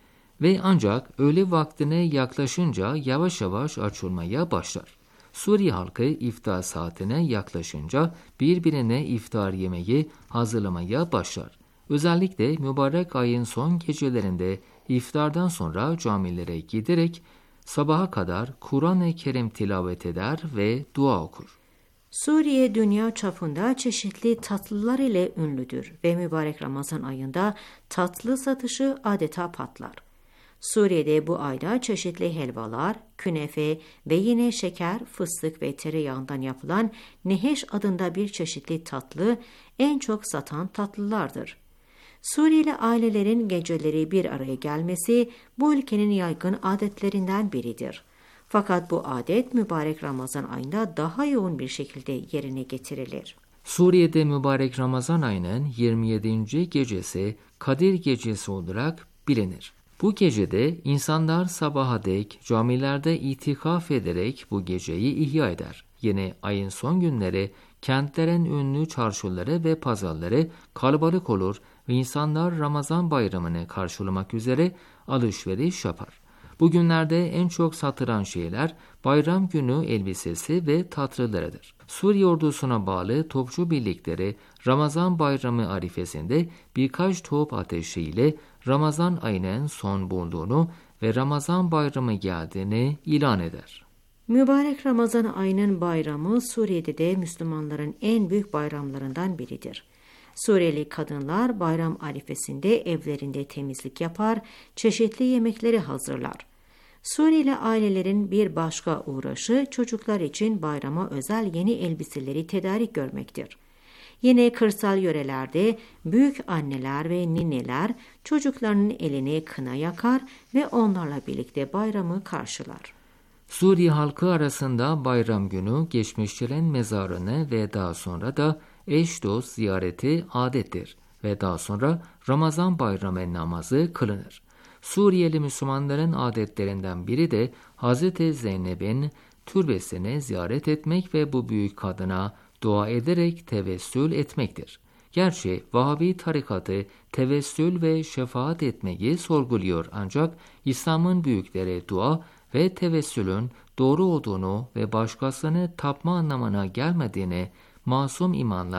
Ve ancak öğle vaktine yaklaşınca yavaş yavaş açılmaya başlar. Suriye halkı iftar saatine yaklaşınca birbirine iftar yemeği hazırlamaya başlar. Özellikle mübarek ayın son gecelerinde iftardan sonra camilere giderek sabaha kadar Kur'an-ı Kerim tilavet eder ve dua okur. Suriye dünya çapında çeşitli tatlılar ile ünlüdür ve mübarek Ramazan ayında tatlı satışı adeta patlar. Suriye'de bu ayda çeşitli helvalar, künefe ve yine şeker, fıstık ve tereyağından yapılan neheş adında bir çeşitli tatlı en çok satan tatlılardır. Suriyeli ailelerin geceleri bir araya gelmesi bu ülkenin yaygın adetlerinden biridir. Fakat bu adet mübarek Ramazan ayında daha yoğun bir şekilde yerine getirilir. Suriye'de mübarek Ramazan ayının 27. gecesi Kadir Gecesi olarak bilinir. Bu gecede insanlar sabaha dek camilerde itikaf ederek bu geceyi ihya eder. Yine ayın son günleri kentlerin ünlü çarşıları ve pazarları kalabalık olur ve insanlar Ramazan bayramını karşılamak üzere alışveriş yapar. Bu günlerde en çok satılan şeyler bayram günü elbisesi ve tatlılarıdır. Suriye ordusuna bağlı topçu birlikleri Ramazan bayramı arifesinde birkaç top ateşiyle Ramazan ayının son bulduğunu ve Ramazan bayramı geldiğini ilan eder. Mübarek Ramazan ayının bayramı Suriye'de de Müslümanların en büyük bayramlarından biridir. Suriyeli kadınlar bayram arifesinde evlerinde temizlik yapar, çeşitli yemekleri hazırlar. Suriyeli ailelerin bir başka uğraşı çocuklar için bayrama özel yeni elbiseleri tedarik görmektir. Yine kırsal yörelerde büyük anneler ve nineler çocuklarının eline kına yakar ve onlarla birlikte bayramı karşılar. Suriye halkı arasında bayram günü geçmişlerin mezarını ve daha sonra da eş dost ziyareti adettir ve daha sonra Ramazan bayramı namazı kılınır. Suriyeli Müslümanların adetlerinden biri de Hz. Zeynep'in türbesini ziyaret etmek ve bu büyük kadına dua ederek tevessül etmektir. Gerçi Vahabi tarikatı tevessül ve şefaat etmeyi sorguluyor ancak İslam'ın büyükleri dua ve tevessülün doğru olduğunu ve başkasını tapma anlamına gelmediğini masum imanlar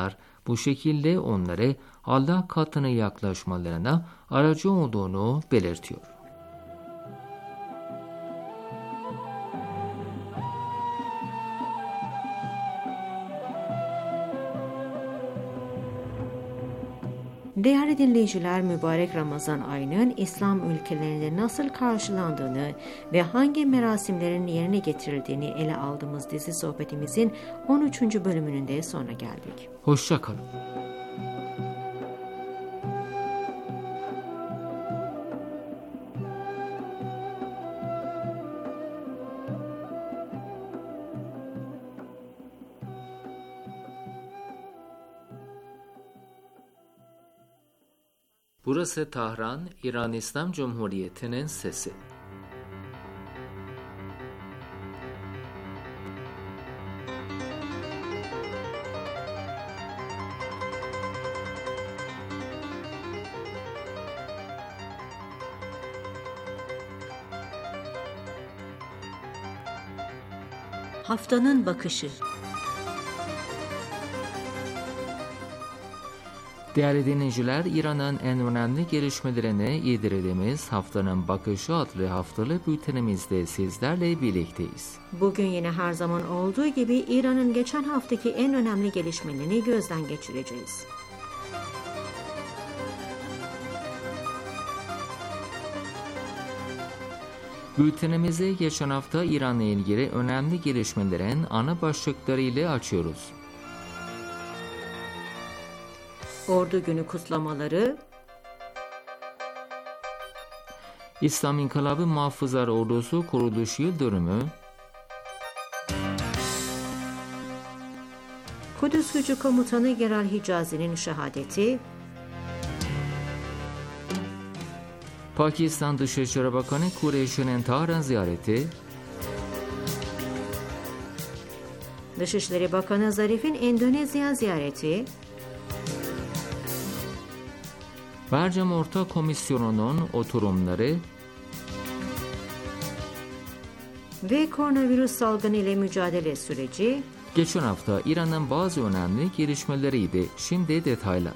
bu şekilde onları Allah katına yaklaşmalarına aracı olduğunu belirtiyor. Değerli dinleyiciler, mübarek Ramazan ayının İslam ülkelerinde nasıl karşılandığını ve hangi merasimlerin yerine getirildiğini ele aldığımız dizi sohbetimizin 13. bölümünün de sonuna geldik. Hoşça kalın. Burası Tahran, İran İslam Cumhuriyeti'nin sesi. Haftanın bakışı. Değerli dinleyiciler, İran'ın en önemli gelişmelerini yedirdiğimiz Haftanın Bakışı adlı haftalık bültenimizde sizlerle birlikteyiz. Bugün yine her zaman olduğu gibi İran'ın geçen haftaki en önemli gelişmelerini gözden geçireceğiz. Bültenimizi geçen hafta İran'la ilgili önemli gelişmelerin ana başlıklarıyla açıyoruz. Ordu Günü kutlamaları, İslam İnkılabı Muhafızlar Ordusu kuruluş yıl dönümü, Kudüs Gücü Komutanı General Hicazi'nin şehadeti, Pakistan Dışişleri Bakanı Kureyşi'nin Tahran ziyareti, Dışişleri Bakanı Zarif'in Endonezya ziyareti, Bercem Ortak Komisyonu'nun oturumları ve koronavirüs salgını ile mücadele süreci. Geçen hafta İran'ın bazı önemli gelişmeleriydi. Şimdi detaylar.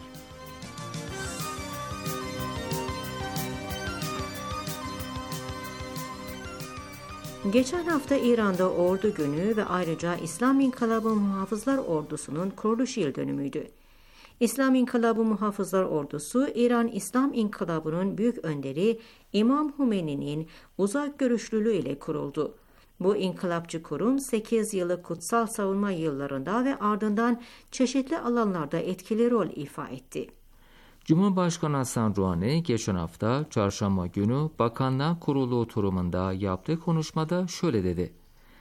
Geçen hafta İran'da Ordu Günü ve ayrıca İslam İnkılabı Muhafızlar Ordusu'nun kuruluş yıl dönümüydü. İslam İnkılabı Muhafızlar Ordusu, İran İslam İnkılabı'nın büyük önderi İmam Hümeyni'nin uzak görüşlülüğü ile kuruldu. Bu inkılapçı kurum 8 yıllık kutsal savunma yıllarında ve ardından çeşitli alanlarda etkili rol ifa etti. Cumhurbaşkanı Hasan Rouhani geçen hafta Çarşamba günü Bakanlar Kurulu oturumunda yaptığı konuşmada şöyle dedi.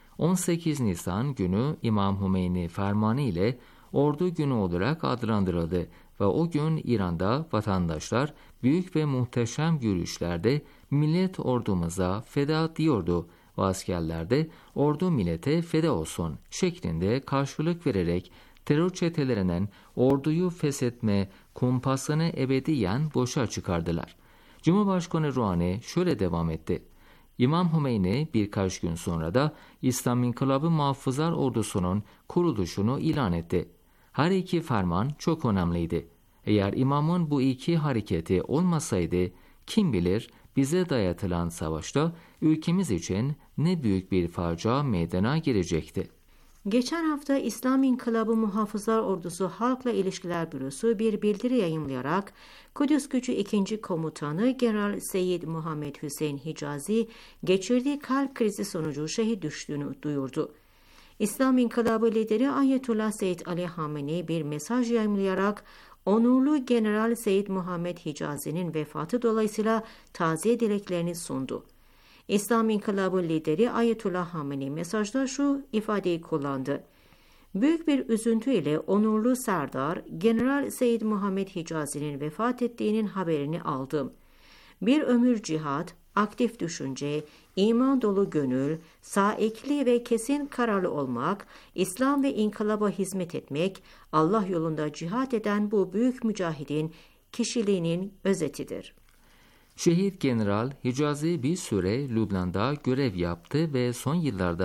18 Nisan günü İmam Hümeyni fermanı ile Ordu Günü olarak adlandırıldı ve o gün İran'da vatandaşlar büyük ve muhteşem yürüyüşlerde millet ordumuza feda diyordu ve askerler de ordu millete feda olsun şeklinde karşılık vererek terör çetelerinin orduyu feshetme kumpasını ebediyen boşa çıkardılar. Cumhurbaşkanı Rouhani şöyle devam etti. İmam Hümeyni birkaç gün sonra da İslam İnkılabı Muhafızlar Ordusu'nun kuruluşunu ilan etti. Her iki ferman çok önemliydi. Eğer imamın bu iki hareketi olmasaydı kim bilir bize dayatılan savaşta ülkemiz için ne büyük bir facia meydana gelecekti. Geçen hafta İslam İnkılabı Muhafızlar Ordusu Halkla İlişkiler Bürosu bir bildiri yayımlayarak Kudüs Gücü 2. Komutanı General Seyyid Muhammed Hüseyin Hicazi geçirdiği kalp krizi sonucu şehit düştüğünü duyurdu. İslam İnkılabı lideri Ayetullah Seyyid Ali Hamenei bir mesaj yayımlayarak onurlu General Seyyid Muhammed Hicazi'nin vefatı dolayısıyla taziye dileklerini sundu. İslam İnkılabı lideri Ayetullah Hamenei mesajda şu ifadeyi kullandı. Büyük bir üzüntüyle onurlu Serdar General Seyyid Muhammed Hicazi'nin vefat ettiğinin haberini aldım. Bir ömür cihat, aktif düşünce, iman dolu gönül, saikli ve kesin kararlı olmak, İslam ve inkılaba hizmet etmek, Allah yolunda cihat eden bu büyük mücahidin kişiliğinin özetidir. Şehit General Hicazi bir süre Lübnan'da görev yaptı ve son yıllarda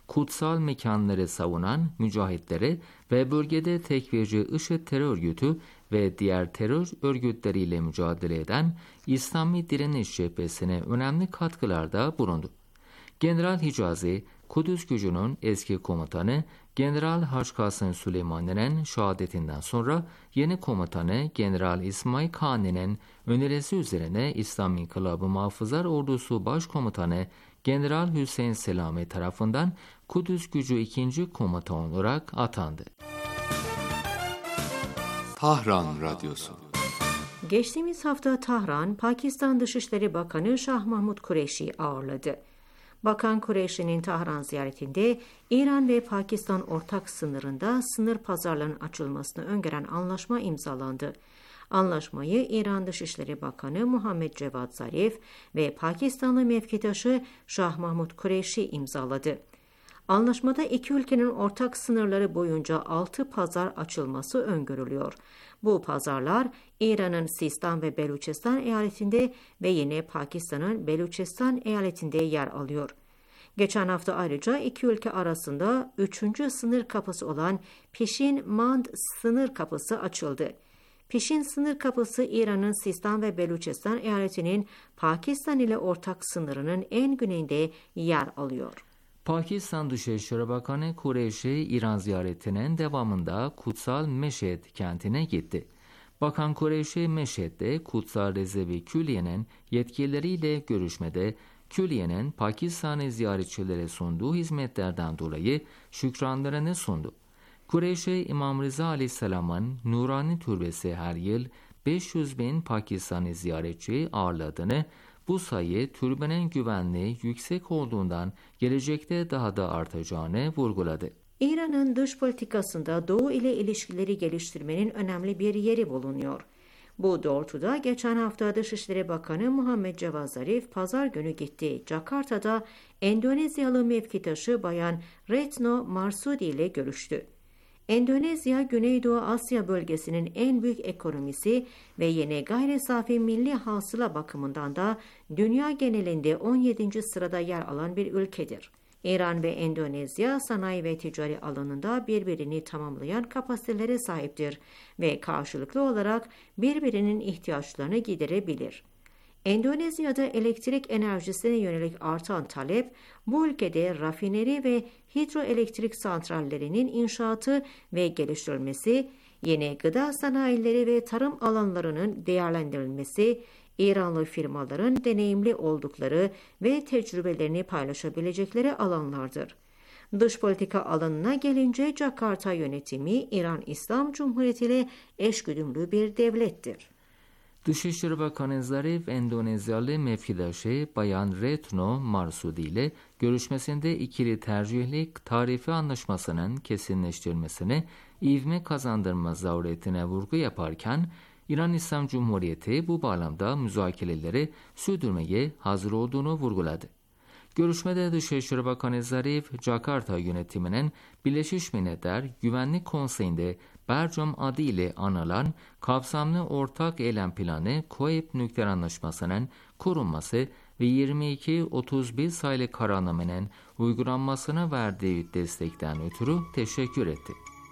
kutsal mekanları savunan mücahitlere ve bölgede tekfirci IŞİD terör örgütü ve diğer terör örgütleriyle mücadele eden İslami Direniş Cephesi'ne önemli katkılarda bulundu. General Hicazi, Kudüs gücünün eski komutanı General Haçkasım Süleymani'nin şehadetinden sonra yeni komutanı General İsmail Kani'nin önerisi üzerine İslam İnkılabı Muhafızlar Ordusu Başkomutanı General Hüseyin Selami tarafından Kudüs gücü 2. komutan olarak atandı. Tahran Radyosu. Geçtiğimiz hafta Tahran, Pakistan Dışişleri Bakanı Şah Mahmud Kureyşi'yi ağırladı. Bakan Kureyşi'nin Tahran ziyaretinde İran ve Pakistan ortak sınırında sınır pazarlarının açılmasını öngören anlaşma imzalandı. Anlaşmayı İran Dışişleri Bakanı Muhammed Cevad Zarif ve Pakistanlı mevkidaşı Şah Mahmud Kureyşi imzaladı. Anlaşmada iki ülkenin ortak sınırları boyunca 6 pazar açılması öngörülüyor. Bu pazarlar İran'ın Sistan ve Beluçistan eyaletinde ve yine Pakistan'ın Beluçistan eyaletinde yer alıyor. Geçen hafta ayrıca iki ülke arasında 3. sınır kapısı olan Pişin-Mand sınır kapısı açıldı. Pişin sınır kapısı İran'ın Sistan ve Beluçistan eyaletinin Pakistan ile ortak sınırının en güneyinde yer alıyor. Pakistan Dışişleri Bakanı Kureyşi, İran ziyaretinin devamında Kutsal Meşhed kentine gitti. Bakan Kureyşi, Meşhed'de Kutsal Rezervi Külliye'nin yetkilileriyle görüşmede, Külliye'nin Pakistan'ı ziyaretçilere sunduğu hizmetlerden dolayı şükranlarını sundu. Kureyşi, İmam Rıza Aleyhisselam'ın Nurani Türbesi her yıl 500.000 Pakistan'ı ziyaretçi ağırladığını, bu sayı türbenin güvenliği yüksek olduğundan gelecekte daha da artacağını vurguladı. İran'ın dış politikasında Doğu ile ilişkileri geliştirmenin önemli bir yeri bulunuyor. Bu doğrultuda geçen hafta Dışişleri Bakanı Muhammed Cevad Zarif pazar günü gitti. Jakarta'da Endonezyalı mevkidaşı Bayan Retno Marsudi ile görüştü. Endonezya, Güneydoğu Asya bölgesinin en büyük ekonomisi ve yeni gayri safi milli hasıla bakımından da dünya genelinde 17. sırada yer alan bir ülkedir. İran ve Endonezya sanayi ve ticari alanında birbirini tamamlayan kapasitelere sahiptir ve karşılıklı olarak birbirinin ihtiyaçlarını giderebilir. Endonezya'da elektrik enerjisine yönelik artan talep, bu ülkede rafineri ve hidroelektrik santrallerinin inşaatı ve geliştirilmesi, yeni gıda sanayileri ve tarım alanlarının değerlendirilmesi, İranlı firmaların deneyimli oldukları ve tecrübelerini paylaşabilecekleri alanlardır. Dış politika alanına gelince Jakarta yönetimi İran İslam Cumhuriyeti ile eşgüdümlü bir devlettir. Dışişleri Bakanı Zarif, Endonezyalı mevkidaşı Bayan Retno Marsudi ile görüşmesinde ikili tercihli tarife anlaşmasının kesinleştirilmesine ivme kazandırma zaruretine vurgu yaparken, İran İslam Cumhuriyeti bu bağlamda müzakereleri sürdürmeye hazır olduğunu vurguladı. Görüşmede Dışişleri Bakanı Zarif, Jakarta yönetiminin Birleşmiş Milletler Güvenlik Konseyi'nde Bercam adı ile anılan kapsamlı ortak eylem planı KOEP nükleer anlaşmasının korunması ve 22-31 sayılı kararnamenin uygulanmasına verdiği destekten ötürü teşekkür etti.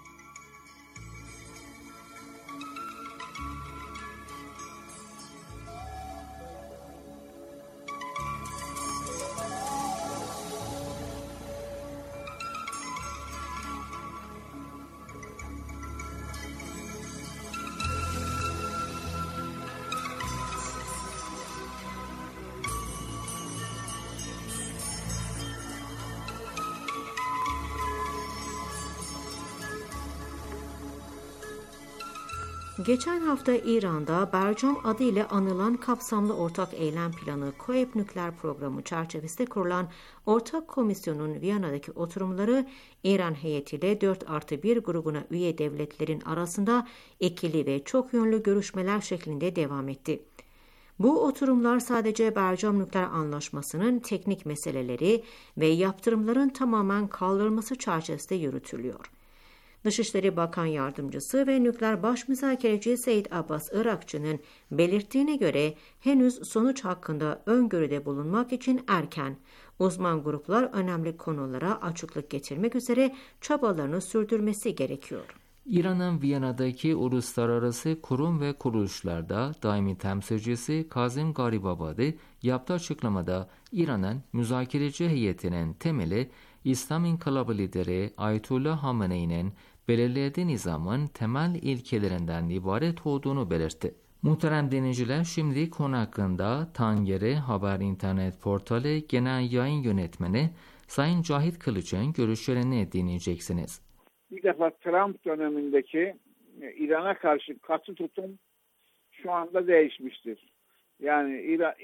Geçen hafta İran'da Bercam adıyla anılan kapsamlı ortak eylem planı KOEP nükleer programı çerçevesinde kurulan ortak komisyonun Viyana'daki oturumları İran heyetiyle 4+1 grubuna üye devletlerin arasında ikili ve çok yönlü görüşmeler şeklinde devam etti. Bu oturumlar sadece Bercam nükleer anlaşmasının teknik meseleleri ve yaptırımların tamamen kaldırılması çerçevesinde yürütülüyor. Dışişleri Bakan Yardımcısı ve Nükleer Başmüzakereci Seyit Abbas Irakçı'nın belirttiğine göre henüz sonuç hakkında öngörüde bulunmak için erken. Uzman gruplar önemli konulara açıklık getirmek üzere çabalarını sürdürmesi gerekiyor. İran'ın Viyana'daki uluslararası kurum ve kuruluşlarda daimi temsilcisi Kazım Garibabadi yaptığı açıklamada İran'ın müzakereci heyetinin temeli İslam İnkılabı lideri Ayetullah Hamenei'nin belirlediği nizamın temel ilkelerinden ibaret olduğunu belirtti. Muhterem dinleyiciler, şimdi konu hakkında Tangeri Haber İnternet Portalı Genel Yayın Yönetmeni Sayın Cahit Kılıç'ın görüşlerini dinleyeceksiniz. Bir defa Trump dönemindeki İran'a karşı katı tutum şu anda değişmiştir. Yani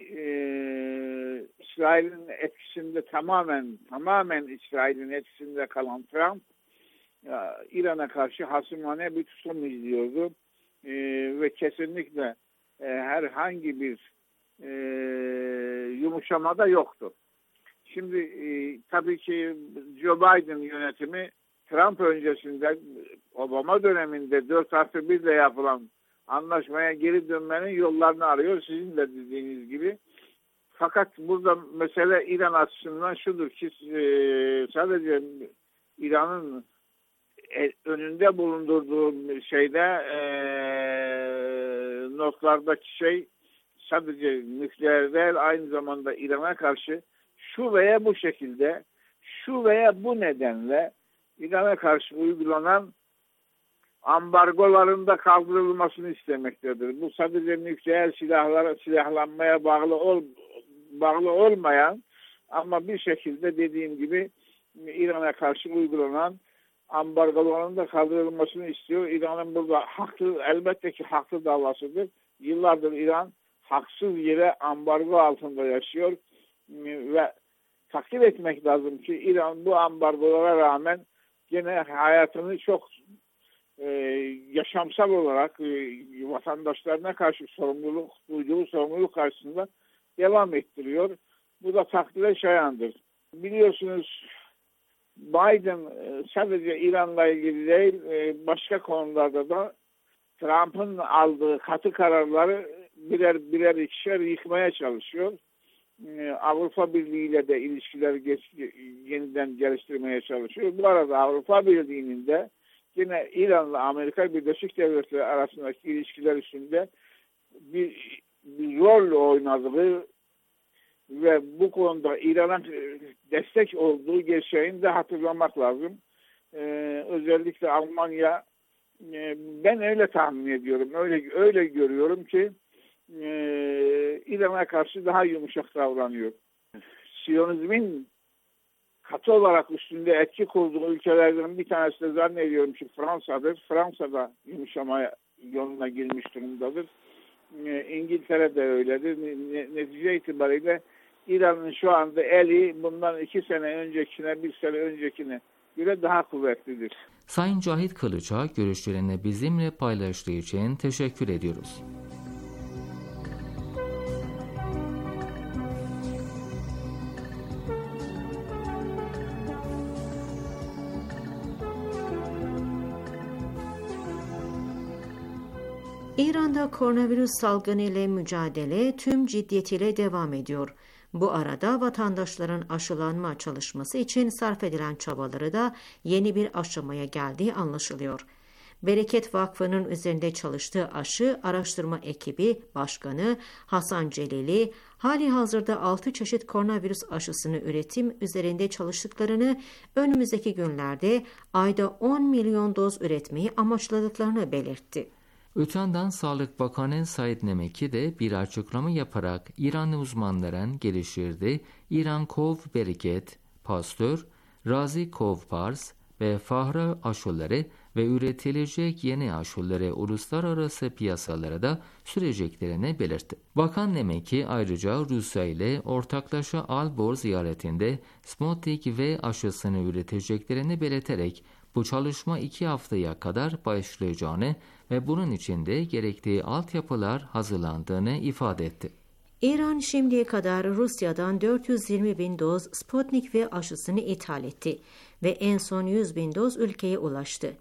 İsrail'in etkisinde tamamen İsrail'in etkisinde kalan Trump İran'a karşı hasımane bir tutum izliyordu. Ve kesinlikle herhangi bir yumuşama da yoktu. Şimdi tabii ki Joe Biden yönetimi Trump öncesinde Obama döneminde 4+1 ile yapılan anlaşmaya geri dönmenin yollarını arıyor. Sizin de dediğiniz gibi. Fakat burada mesele İran açısından şudur ki sadece İran'ın önünde bulundurduğu notlardaki sadece nükleer değil, aynı zamanda İran'a karşı şu veya bu şekilde, şu veya bu nedenle İran'a karşı uygulanan ambargoların da kaldırılmasını istemektedir. Bu sadece nükleer silahlanmaya bağlı olmayan ama bir şekilde dediğim gibi İran'a karşı uygulanan ambargoların da kaldırılmasını istiyor. İran'ın burada elbette ki haklı davasıdır. Yıllardır İran haksız yere ambargo altında yaşıyor ve takdir etmek lazım ki İran bu ambargolara rağmen gene hayatını çok yaşamsal olarak vatandaşlarına karşı duyduğu sorumluluk karşısında devam ettiriyor. Bu da takdire şayandır. Biliyorsunuz Biden sadece İran'la ilgili değil, başka konularda da Trump'ın aldığı katı kararları birer ikişer yıkmaya çalışıyor. Avrupa Birliği ile de ilişkileri yeniden geliştirmeye çalışıyor. Bu arada Avrupa Birliği'nin de yine İran'la Amerika Birleşik Devletleri arasındaki ilişkiler üstünde bir rol oynadığı ve bu konuda İran'a destek olduğu gerçeğini de hatırlamak lazım. Özellikle Almanya, ben öyle tahmin ediyorum, öyle görüyorum ki İran'a karşı daha yumuşak davranıyor. Siyonizmin katı olarak üstünde etki kurduğu ülkelerden bir tanesi de zannediyorum ki Fransa'dır. Fransa'da yumuşama yoluna girmiş durumdadır. İngiltere de öyledir. Netice itibariyle İran'ın şu anda eli bundan 2 sene öncekine, 1 sene öncekine göre daha kuvvetlidir. Sayın Cahit Kılıç'a görüşlerini bizimle paylaştığı için teşekkür ediyoruz. İran'da koronavirüs salgını ile mücadele tüm ciddiyetiyle devam ediyor. Bu arada vatandaşların aşılanma çalışması için sarf edilen çabaları da yeni bir aşamaya geldiği anlaşılıyor. Bereket Vakfı'nın üzerinde çalıştığı aşı araştırma ekibi başkanı Hasan Celili, hali hazırda 6 çeşit koronavirüs aşısını üretim üzerinde çalıştıklarını, önümüzdeki günlerde ayda 10 milyon doz üretmeyi amaçladıklarını belirtti. Öte yandan Sağlık Bakanı Said Nemeki de bir açıklama yaparak İranlı uzmanların geliştirdiği İran-Kov Bereket, Pasteur, Razi-Kov Pars ve Fahra aşıları ve üretilecek yeni aşıları uluslararası piyasalara da süreceklerini belirtti. Bakan Nemeki ayrıca Rusya ile ortaklaşa Albor ziyaretinde Sputnik V aşısını üreteceklerini belirterek bu çalışma 2 haftaya kadar başlayacağını ve bunun için de gerektiği altyapılar hazırlandığını ifade etti. İran şimdiye kadar Rusya'dan 420 bin doz Sputnik V aşısını ithal etti ve en son 100 bin doz ülkeye ulaştı.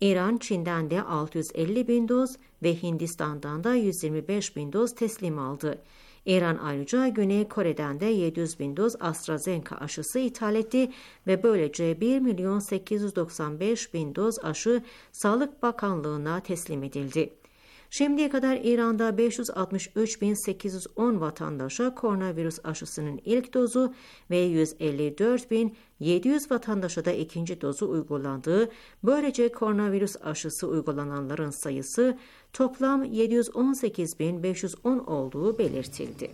İran, Çin'den de 650 bin doz ve Hindistan'dan da 125 bin doz teslim aldı. İran ayrıca Güney Kore'den de 700 bin doz AstraZeneca aşısı ithal etti ve böylece 1.895.000 doz aşı Sağlık Bakanlığı'na teslim edildi. Şimdiye kadar İran'da 563.810 vatandaşa koronavirüs aşısının ilk dozu ve 154.700 vatandaşa da ikinci dozu uygulandığı, böylece koronavirüs aşısı uygulananların sayısı toplam 718.510 olduğu belirtildi.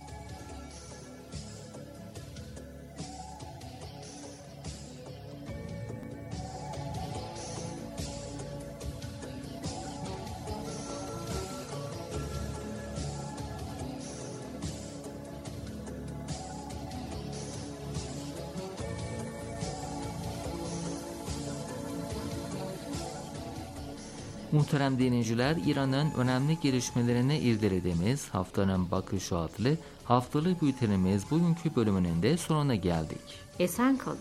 Muhterem dinleyiciler, İran'ın önemli gelişmelerine irdelediğimiz Haftanın Bakışı adlı haftalık bültenimiz bugünkü bölümünün de sonuna geldik. Esen kalın.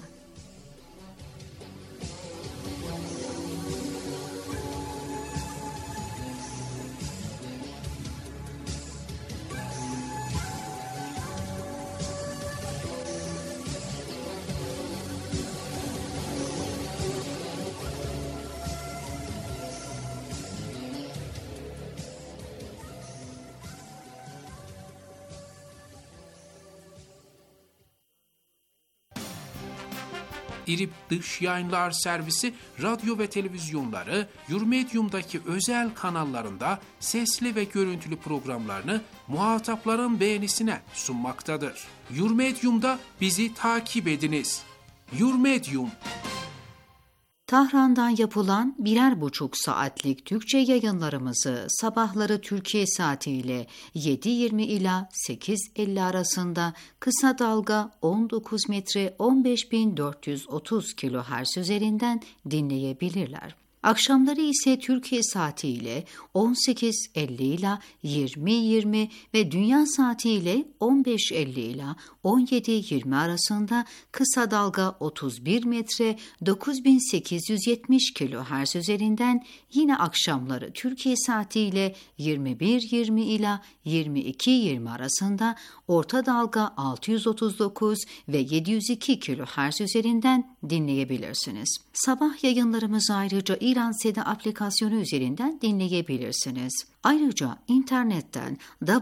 İRİB Dış Yayınlar Servisi radyo ve televizyonları Yurmedium'daki özel kanallarında sesli ve görüntülü programlarını muhatapların beğenisine sunmaktadır. Yurmedium'da bizi takip ediniz. Yurmedium. Tahran'dan yapılan 1,5 saatlik Türkçe yayınlarımızı sabahları Türkiye saatiyle 7.20 ila 8.50 arasında kısa dalga 19 metre 15.430 kHz üzerinden dinleyebilirler. Akşamları ise Türkiye saatiyle 18.50 ila 20.20 ve dünya saatiyle 15.50 ila 17.20 arasında kısa dalga 31 metre 9870 kHz üzerinden, yine akşamları Türkiye saatiyle 21.20 ila 22.20 arasında orta dalga 639 ve 702 kHz üzerinden dinleyebilirsiniz. Sabah yayınlarımızı ayrıca İran Seda aplikasyonu üzerinden dinleyebilirsiniz. Ayrıca internetten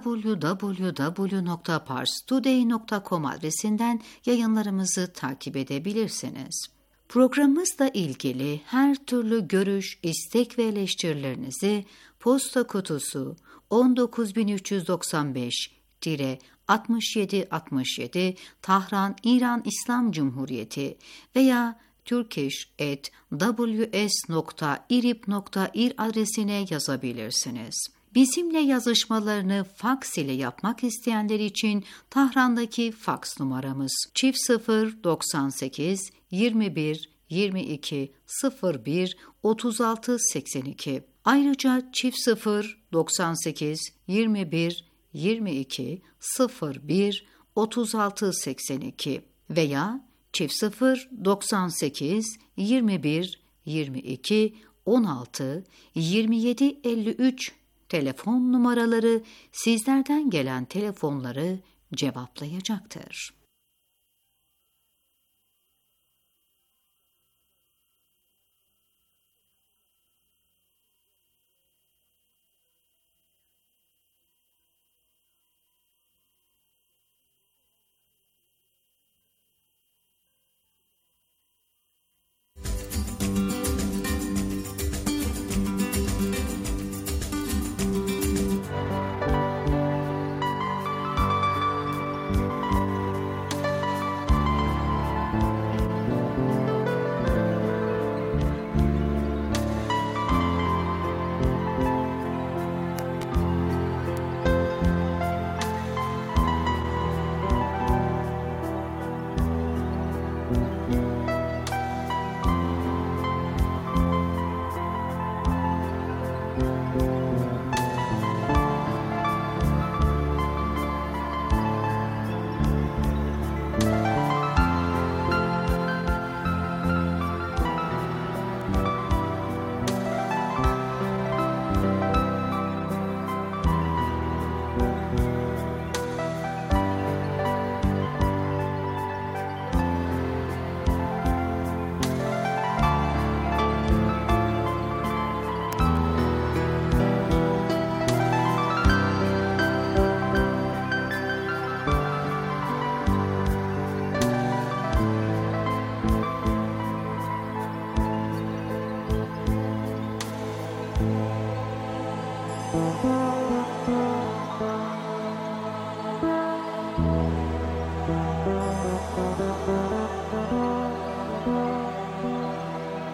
www.parstoday.com adresinden yayınlarımızı takip edebilirsiniz. Programımızla ilgili her türlü görüş, istek ve eleştirilerinizi posta kutusu 19995-6767 Tahran, İran İslam Cumhuriyeti veya turkish@ws.irib.ir adresine yazabilirsiniz. Bizimle yazışmalarını faks ile yapmak isteyenler için Tahran'daki faks numaramız +098 21 22 01 36 82. Ayrıca +098 21 22 01 36 82 veya +098 21 22 16 27 53 telefon numaraları sizlerden gelen telefonları cevaplayacaktır.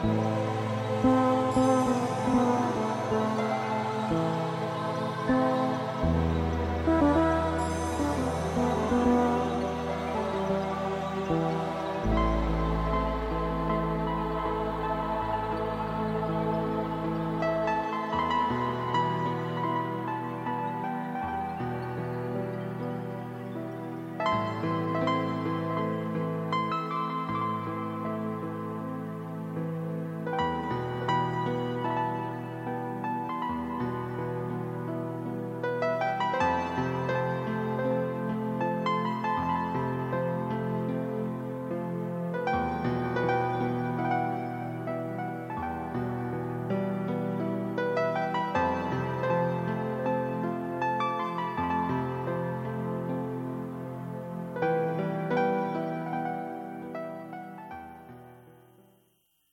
Müzik